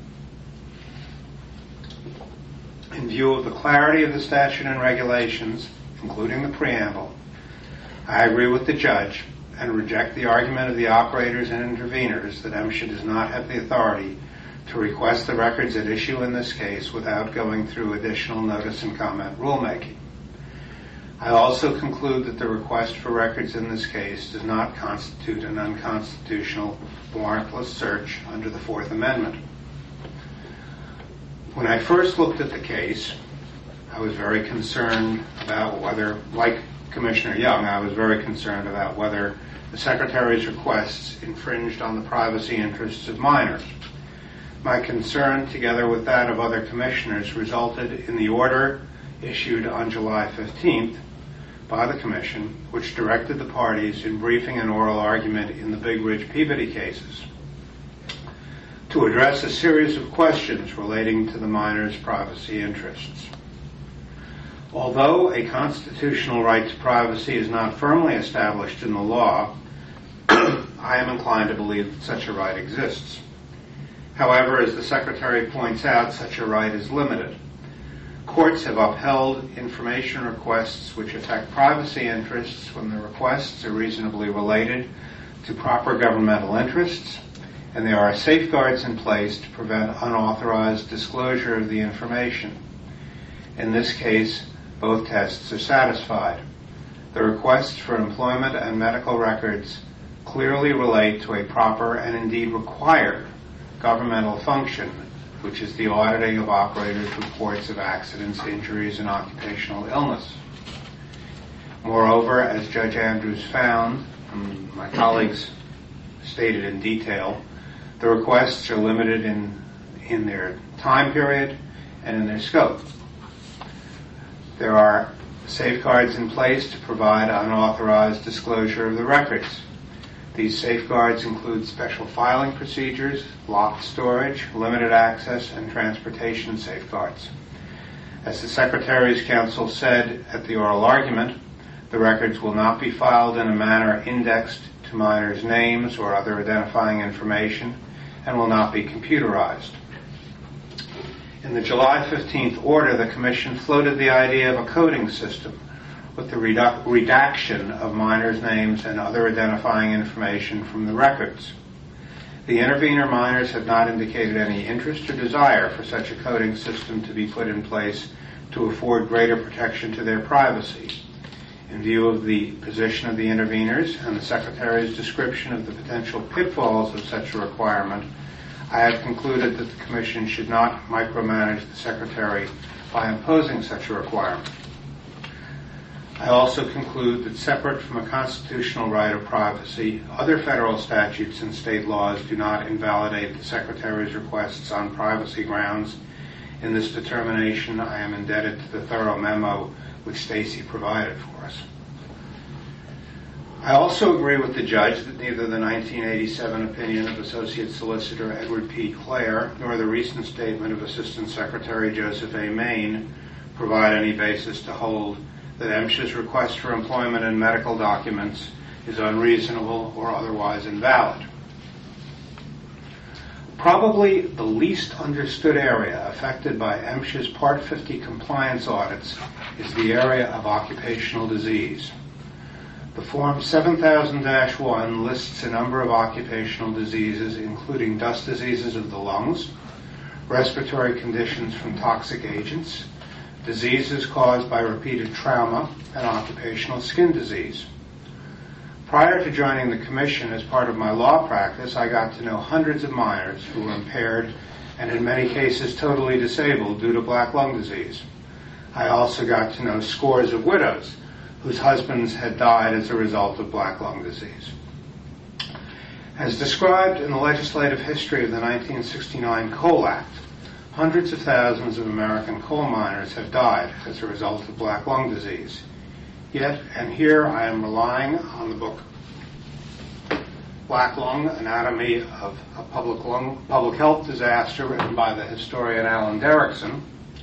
In view of the clarity of the statute and regulations, including the preamble, I agree with the judge and reject the argument of the operators and interveners that MSHA does not have the authority to request the records at issue in this case without going through additional notice and comment rulemaking. I also conclude that the request for records in this case does not constitute an unconstitutional warrantless search under the Fourth Amendment. When I first looked at the case, I was very concerned about whether, like Commissioner Young, I was very concerned about whether the Secretary's requests infringed on the privacy interests of minors. My concern, together with that of other commissioners, resulted in the order issued on July fifteenth by the Commission, which directed the parties in briefing and oral argument in the Big Ridge Peabody cases to address a series of questions relating to the minors' privacy interests. Although a constitutional right to privacy is not firmly established in the law, I am inclined to believe that such a right exists. However, as the Secretary points out, such a right is limited. Courts have upheld information requests which affect privacy interests when the requests are reasonably related to proper governmental interests, and there are safeguards in place to prevent unauthorized disclosure of the information. In this case, both tests are satisfied. The requests for employment and medical records clearly relate to a proper and indeed required governmental function, which is the auditing of operators' reports of accidents, injuries, and occupational illness. Moreover, as Judge Andrews found, and my colleagues stated in detail, the requests are limited in, in their time period and in their scope. There are safeguards in place to provide unauthorized disclosure of the records. These safeguards include special filing procedures, locked storage, limited access, and transportation safeguards. As the Secretary's counsel said at the oral argument, the records will not be filed in a manner indexed to minors' names or other identifying information and will not be computerized. In the July fifteenth order, the Commission floated the idea of a coding system with the redu- redaction of minors' names and other identifying information from the records. The intervener minors have not indicated any interest or desire for such a coding system to be put in place to afford greater protection to their privacy. In view of the position of the interveners and the Secretary's description of the potential pitfalls of such a requirement, I have concluded that the Commission should not micromanage the Secretary by imposing such a requirement. I also conclude that separate from a constitutional right of privacy, other federal statutes and state laws do not invalidate the Secretary's requests on privacy grounds. In this determination, I am indebted to the thorough memo which Stacy provided for us. I also agree with the judge that neither the nineteen eighty-seven opinion of Associate Solicitor Edward P. Clare nor the recent statement of Assistant Secretary Joseph A. Main provide any basis to hold that MSHA's request for employment and medical documents is unreasonable or otherwise invalid. Probably the least understood area affected by MSHA's Part fifty compliance audits is the area of occupational disease. The Form seven thousand dash one lists a number of occupational diseases, including dust diseases of the lungs, respiratory conditions from toxic agents, diseases caused by repeated trauma, and occupational skin disease. Prior to joining the Commission as part of my law practice, I got to know hundreds of minors who were impaired and in many cases totally disabled due to black lung disease. I also got to know scores of widows whose husbands had died as a result of black lung disease. As described in the legislative history of the nineteen sixty-nine Coal Act, hundreds of thousands of American coal miners have died as a result of black lung disease. Yet, and here I am relying on the book Black Lung, Anatomy of a Public, lung, Public Health Disaster, written by the historian Alan Derrickson.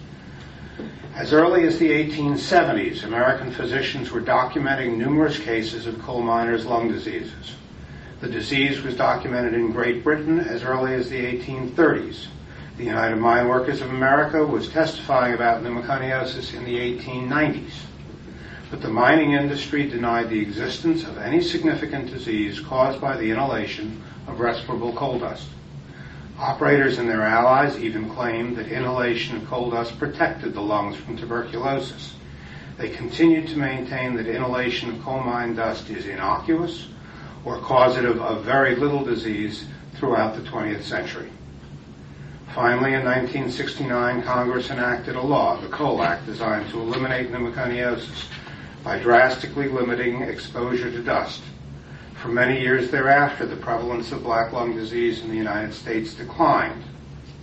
As early as the eighteen seventies, American physicians were documenting numerous cases of coal miners' lung diseases. The disease was documented in Great Britain as early as the eighteen thirties. The United Mine Workers of America was testifying about pneumoconiosis in the eighteen nineties. But the mining industry denied the existence of any significant disease caused by the inhalation of respirable coal dust. Operators and their allies even claimed that inhalation of coal dust protected the lungs from tuberculosis. They continued to maintain that inhalation of coal mine dust is innocuous or causative of very little disease throughout the twentieth century. Finally, in nineteen sixty-nine, Congress enacted a law, the Coal Act, designed to eliminate pneumoconiosis by drastically limiting exposure to dust. For many years thereafter, the prevalence of black lung disease in the United States declined.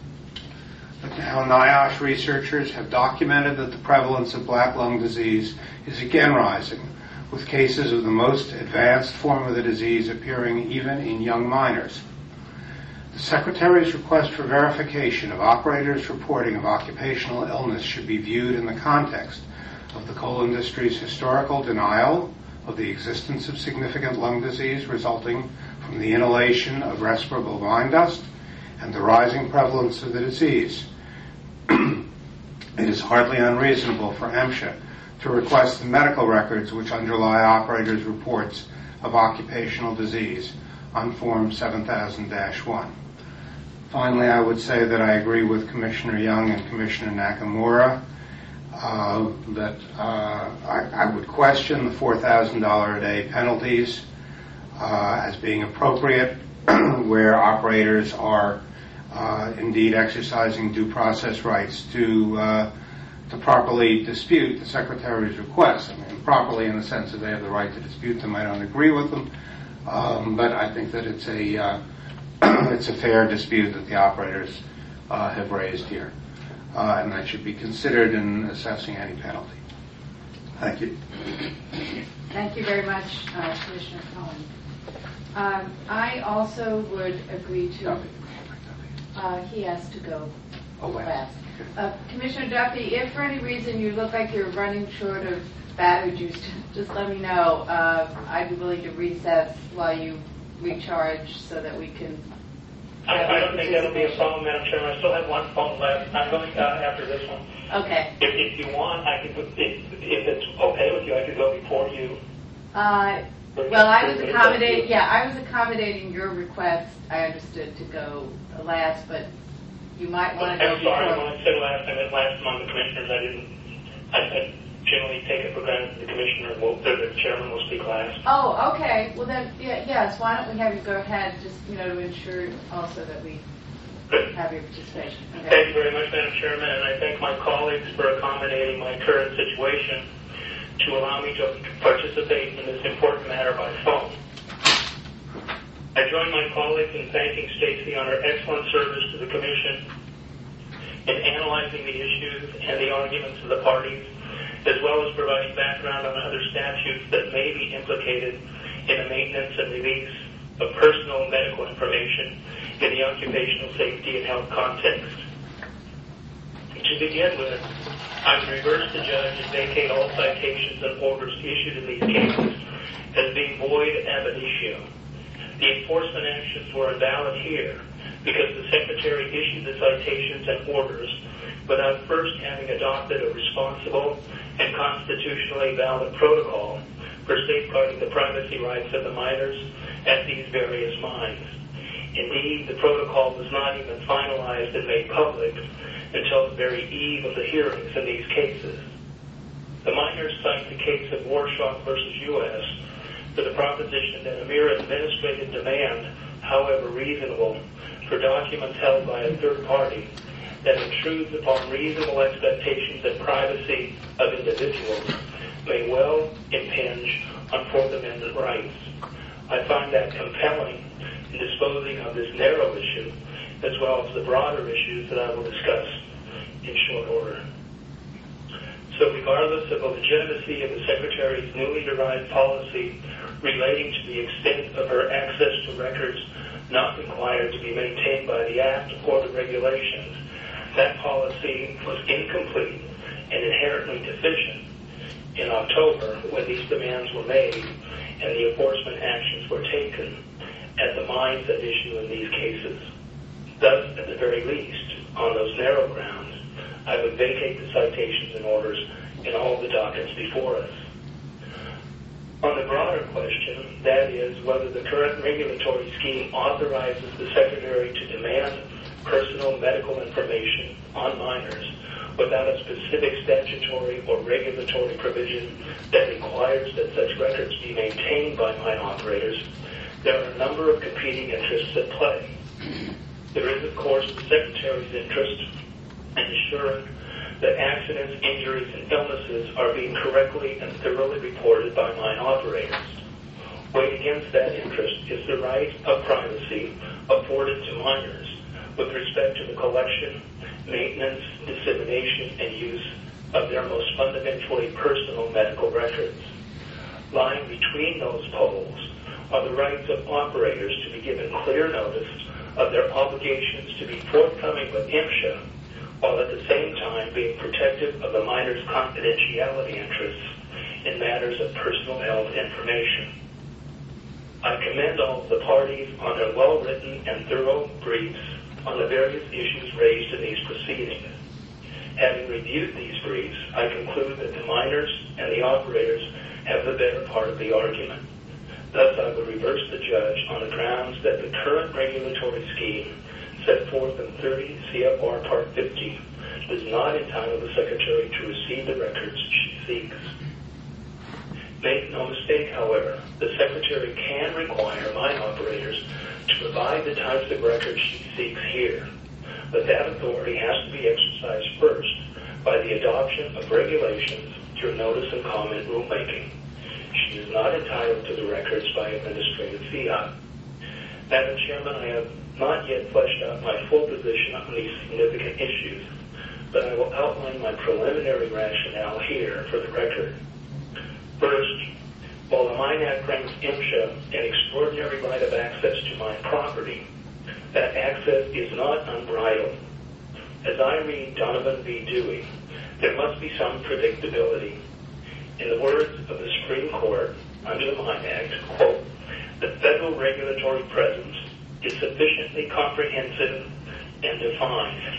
But now NIOSH researchers have documented that the prevalence of black lung disease is again rising, with cases of the most advanced form of the disease appearing even in young minors. The Secretary's request for verification of operators' reporting of occupational illness should be viewed in the context of the coal industry's historical denial of the existence of significant lung disease resulting from the inhalation of respirable mine dust and the rising prevalence of the disease. It is hardly unreasonable for MSHA to request the medical records which underlie operators' reports of occupational disease on Form seven thousand dash one. Finally, I would say that I agree with Commissioner Young and Commissioner Nakamura uh, that uh, I, I would question the four thousand dollars a day penalties uh, as being appropriate where operators are uh, indeed exercising due process rights to uh, to properly dispute the Secretary's requests. I mean, properly in the sense that they have the right to dispute them. I don't agree with them, um, but I think that it's a uh, it's a fair dispute that the operators uh, have raised here, uh, and that should be considered in assessing any penalty. Thank you. Thank you very much, uh, Commissioner Cohen. Um, I also would agree to. Uh, he has to go Oh, last. last. Uh, Commissioner Duffy, if for any reason you look like you're running short of battery juice, just let me know. Uh, I'd be willing to recess while you recharge so that we can. I, I don't think that'll be a problem, Madam Chairman. I still have one phone left. I'm going uh, after this one. Okay. If, if you want, I could. If, if it's okay with you, I could go before you. Uh, well, I was accommodating. Yeah, I was accommodating your request. I understood to go last, but you might want to go I'm sorry. before. When I said last, I meant last among the commissioners. I didn't. I, I generally take it for granted the commissioner will, the chairman will speak last. Oh, okay. Well then, yeah, yes. Why don't we have you go ahead, just you know, to ensure also that we Good. have your participation. Okay. Thank you very much, Madam Chairman, and I thank my colleagues for accommodating my current situation to allow me to participate in this important matter by phone. I join my colleagues in thanking Stacy on her excellent service to the Commission in analyzing the issues and the arguments of the parties, as well as providing background on other statutes that may be implicated in the maintenance and release of personal medical information in the occupational safety and health context. To begin with, I would reverse the judge and vacate all citations and orders issued in these cases as being void ab initio. The enforcement actions were invalid here because the Secretary issued the citations and orders without first having adopted a responsible and constitutionally valid protocol for safeguarding the privacy rights of the miners at these various mines. Indeed, the protocol was not even finalized and made public until the very eve of the hearings in these cases. The miners cite the case of Warshaw versus U S for the proposition that a mere administrative demand, however reasonable, for documents held by a third party that intrudes upon reasonable expectations and privacy of individuals may well impinge on Fourth Amendment rights. I find that compelling in disposing of this narrow issue, as well as the broader issues that I will discuss in short order. So regardless of the legitimacy of the Secretary's newly derived policy relating to the extent of her access to records not required to be maintained by the Act or the regulations, that policy was incomplete and inherently deficient in October when these demands were made and the enforcement actions were taken at the mines at issue in these cases. Thus, at the very least, on those narrow grounds, I would vacate the citations and orders in all the dockets before us. On the broader question, that is, whether the current regulatory scheme authorizes the Secretary to demand personal medical information on miners without a specific statutory or regulatory provision that requires that such records be maintained by mine operators, there are a number of competing interests at play. There is, of course, the Secretary's interest in ensuring that accidents, injuries, and illnesses are being correctly and thoroughly reported by mine operators. Weighed against that interest is the right of privacy afforded to miners with respect to the collection maintenance, dissemination, and use of their most fundamentally personal medical records. Lying between those poles are the rights of operators to be given clear notice of their obligations to be forthcoming with MSHA, while at the same time being protective of the minor's confidentiality interests in matters of personal health information. I commend all of the parties on their well-written and thorough briefs on the various issues raised in these proceedings. Having reviewed these briefs, I conclude that the minors and the operators have the better part of the argument. Thus, I would reverse the judge on the grounds that the current regulatory scheme set forth in thirty C F R Part fifty does not entitle the Secretary to receive the records she seeks. Make no mistake, however, the Secretary can require mine operators to provide the types of records she seeks here, but that authority has to be exercised first by the adoption of regulations through notice and comment rulemaking. She is not entitled to the records by administrative fiat. Madam Chairman, I have not yet fleshed out my full position on these significant issues, but I will outline my preliminary rationale here for the record. First, while the Mine Act grants MSHA an extraordinary right of access to mine property, that access is not unbridled. As I read Donovan v. Dewey, there must be some predictability. In the words of the Supreme Court, under the Mine Act, quote, the federal regulatory presence is sufficiently comprehensive and defined.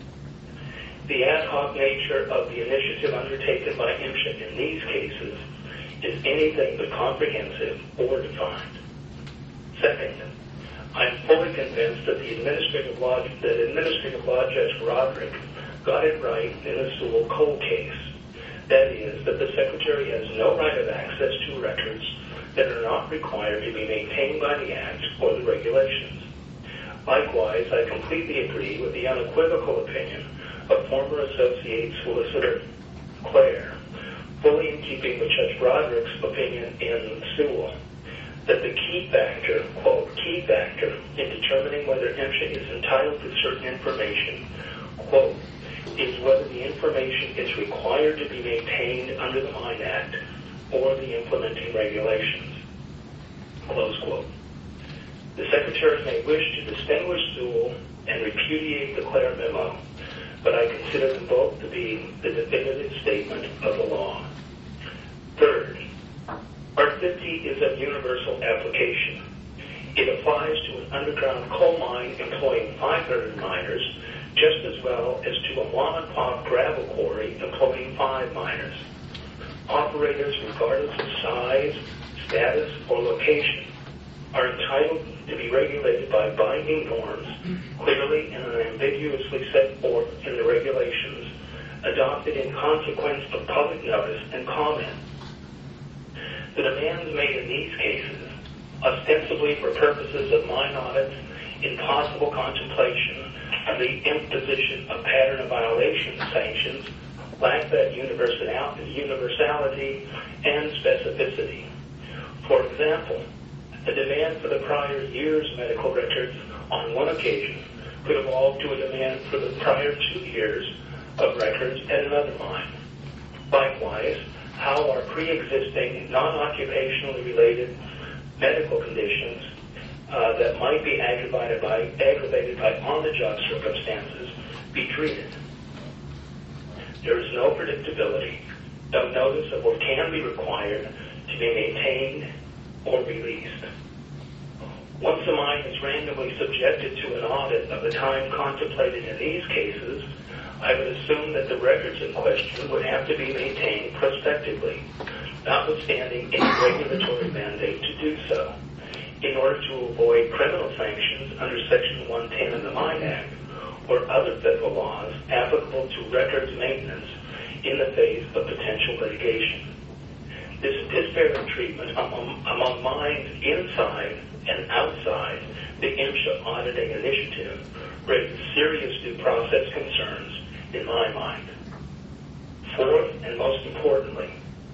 The ad hoc nature of the initiative undertaken by MSHA in these cases is anything but comprehensive or defined. Second, I'm fully convinced that the administrative law, that administrative law Judge Roderick got it right in the Sewell coal case. That is, that the Secretary has no right of access to records that are not required to be maintained by the Act or the regulations. Likewise, I completely agree with the unequivocal opinion of former Associate Solicitor Clare, fully in keeping with Judge Roderick's opinion in Sewell, that the key factor, quote, key factor in determining whether MSHA is entitled to certain information, quote, is whether the information is required to be maintained under the Mine Act or the implementing regulations, close quote. The Secretary may wish to distinguish Sewell and repudiate the Clare memo, but I consider them both to be the definitive statement of the law. Third, Part fifty is of universal application. It applies to an underground coal mine employing five hundred miners just as well as to a mom-and-pop gravel quarry employing five miners. Operators, regardless of size, status, or location, are entitled to be regulated by binding norms clearly and unambiguously set forth in the regulations adopted in consequence of public notice and comment. The demands made in these cases, ostensibly for purposes of mine audits, in possible contemplation of the imposition of pattern of violation sanctions, lack that universality and specificity. For example, a demand for the prior year's medical records on one occasion could evolve to a demand for the prior two years of records at another mine. Likewise, how are pre-existing, non-occupationally related medical conditions uh, that might be aggravated by, aggravated by on-the-job circumstances be treated? There is no predictability, no notice of what can be required to be maintained or released. Once a mine is randomly subjected to an audit of the time contemplated in these cases, I would assume that the records in question would have to be maintained prospectively, notwithstanding any regulatory mandate to do so, in order to avoid criminal sanctions under Section one ten of the Mine Act or other federal laws applicable to records maintenance in the face of potential litigation. This disparate treatment among, among mines inside and outside the MSHA auditing initiative raises serious due process concerns in my mind. Fourth, and most importantly,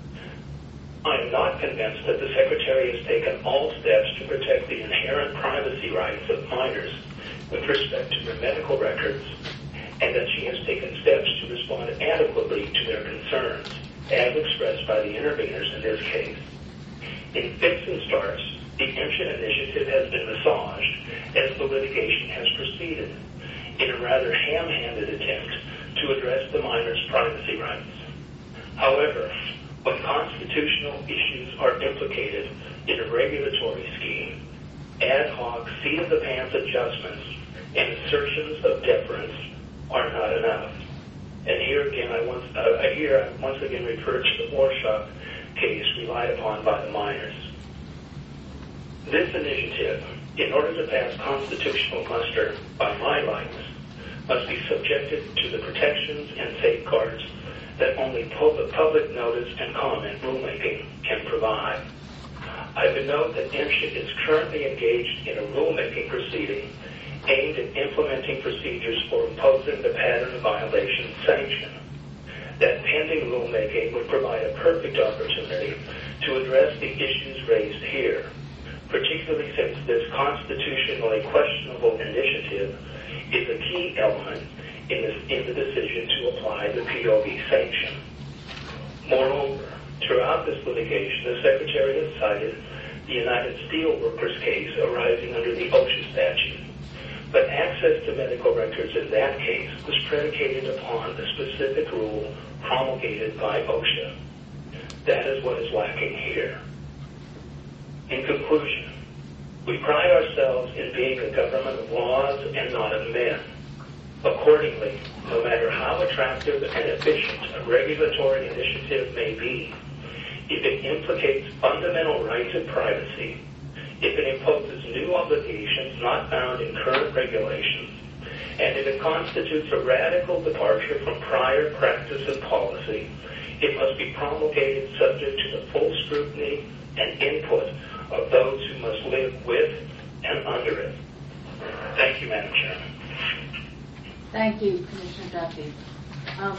I am not convinced that the Secretary has taken all steps to protect the inherent privacy rights of miners with respect to their medical records and that she has taken steps to respond adequately to their concerns, as expressed by the interveners in this case. In fits and starts, the MSHA initiative has been massaged as the litigation has proceeded in a rather ham-handed attempt to address the minors' privacy rights. However, when constitutional issues are implicated in a regulatory scheme, ad hoc seat-of-the-pants adjustments and assertions of deference are not enough. And here again, I once, uh, here I once again refer to the Warshaw case relied upon by the minors. This initiative, in order to pass constitutional muster by my lights, must be subjected to the protections and safeguards that only public, public notice and comment rulemaking can provide. I would note that MSHA is currently engaged in a rulemaking proceeding aimed at implementing procedures for imposing the pattern violation sanction. That pending rulemaking would provide a perfect opportunity to address the issues raised here, particularly since this constitutionally questionable initiative is a key element in, this, in the decision to apply the P O V sanction. Moreover, throughout this litigation, the Secretary has cited the United Steelworkers case arising under the OSHA statute. But access to medical records in that case was predicated upon a specific rule promulgated by OSHA. That is what is lacking here. In conclusion, we pride ourselves in being a government of laws and not of men. Accordingly, no matter how attractive and efficient a regulatory initiative may be, if it implicates fundamental rights of privacy, if it imposes new obligations not found in current regulations, and if it constitutes a radical departure from prior practice and policy, it must be promulgated subject to the full scrutiny and input of those who must live with and under it. Thank you, Madam Chairman. Thank you, Commissioner Duffy. Um,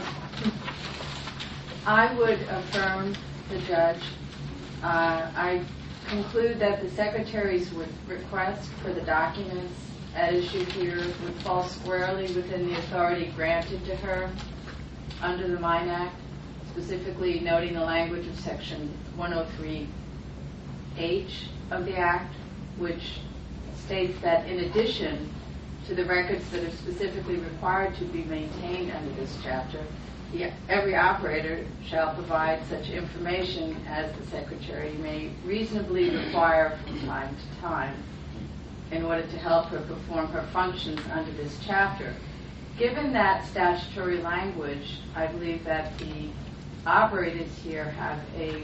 I would affirm the judge. Uh, I conclude that the Secretary's request for the documents at issue here would fall squarely within the authority granted to her under the Mine Act, specifically noting the language of Section one oh three H of the Act, which states that in addition to the records that are specifically required to be maintained under this chapter, the, every operator shall provide such information as the Secretary may reasonably require from time to time in order to help her perform her functions under this chapter. Given that statutory language, I believe that the operators here have a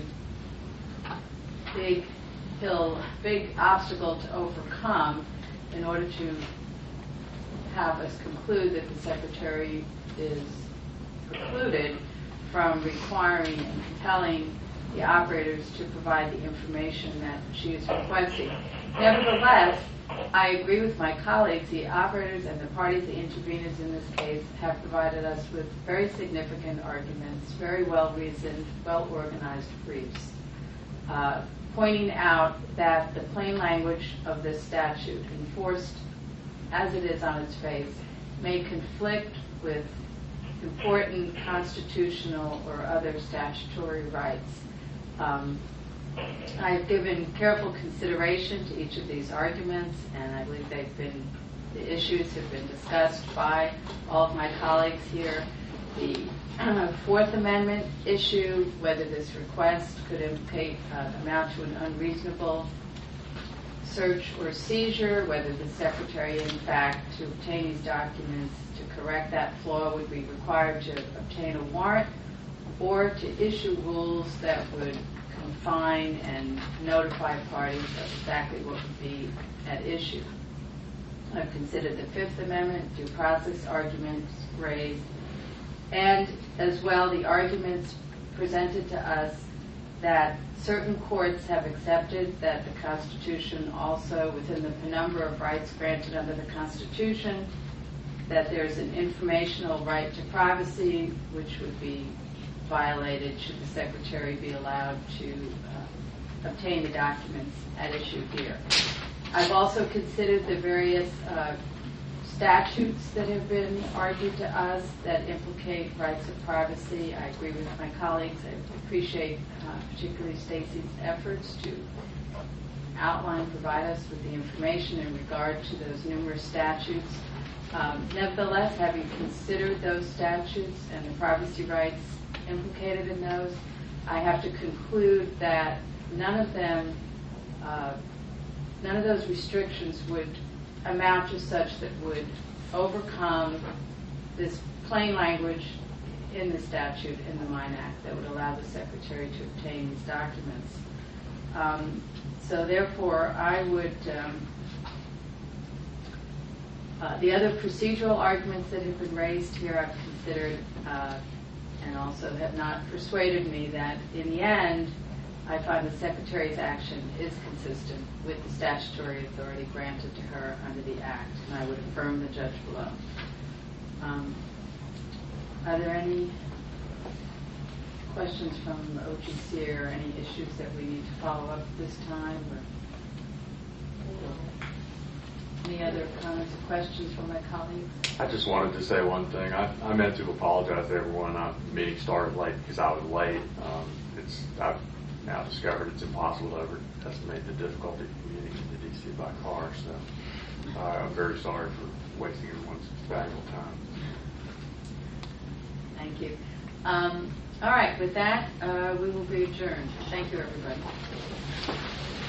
big hill, big obstacle to overcome in order to have us conclude that the Secretary is precluded from requiring and compelling the operators to provide the information that she is requesting. Nevertheless, I agree with my colleagues. The operators and the parties, the interveners in this case, have provided us with very significant arguments, very well-reasoned, well-organized briefs, uh, pointing out that the plain language of this statute, enforced as it is on its face, may conflict with important constitutional or other statutory rights. Um, I've given careful consideration to each of these arguments, and I believe they've been, the issues have been discussed by all of my colleagues here. The Fourth Amendment issue, whether this request could implicate, uh, amount to an unreasonable search or seizure, whether the Secretary, in fact, to obtain these documents, to correct that flaw, would be required to obtain a warrant, or to issue rules that would confine and notify parties of exactly what would be at issue. I've considered the Fifth Amendment, due process arguments raised, and as well the arguments presented to us that certain courts have accepted that the Constitution also, within the penumbra of rights granted under the Constitution, that there's an informational right to privacy which would be violated should the Secretary be allowed to uh, obtain the documents at issue here. I've also considered the various uh, statutes that have been argued to us that implicate rights of privacy. I agree with my colleagues. I appreciate uh, particularly Stacy's efforts to outline, provide us with the information in regard to those numerous statutes. Um, nevertheless, having considered those statutes and the privacy rights implicated in those, I have to conclude that none of them, uh, none of those restrictions would amount to such that would overcome this plain language in the statute in the Mine Act that would allow the Secretary to obtain these documents. Um, so therefore, I would, um, uh, the other procedural arguments that have been raised here I've considered uh, and also have not persuaded me that in the end, I find the Secretary's action is consistent with the statutory authority granted to her under the Act, and I would affirm the judge below. Um, are there any questions from O G C or any issues that we need to follow up this time? Or any other comments or questions from my colleagues? I just wanted to say one thing. I, I meant to apologize to everyone. Uh, the meeting started late because I was late. Um, it's I've now discovered it's impossible to overestimate the difficulty of commuting into D C by car. So uh, I'm very sorry for wasting everyone's valuable time. Thank you. Um, all right, with that, uh, we will be adjourned. Thank you, everybody.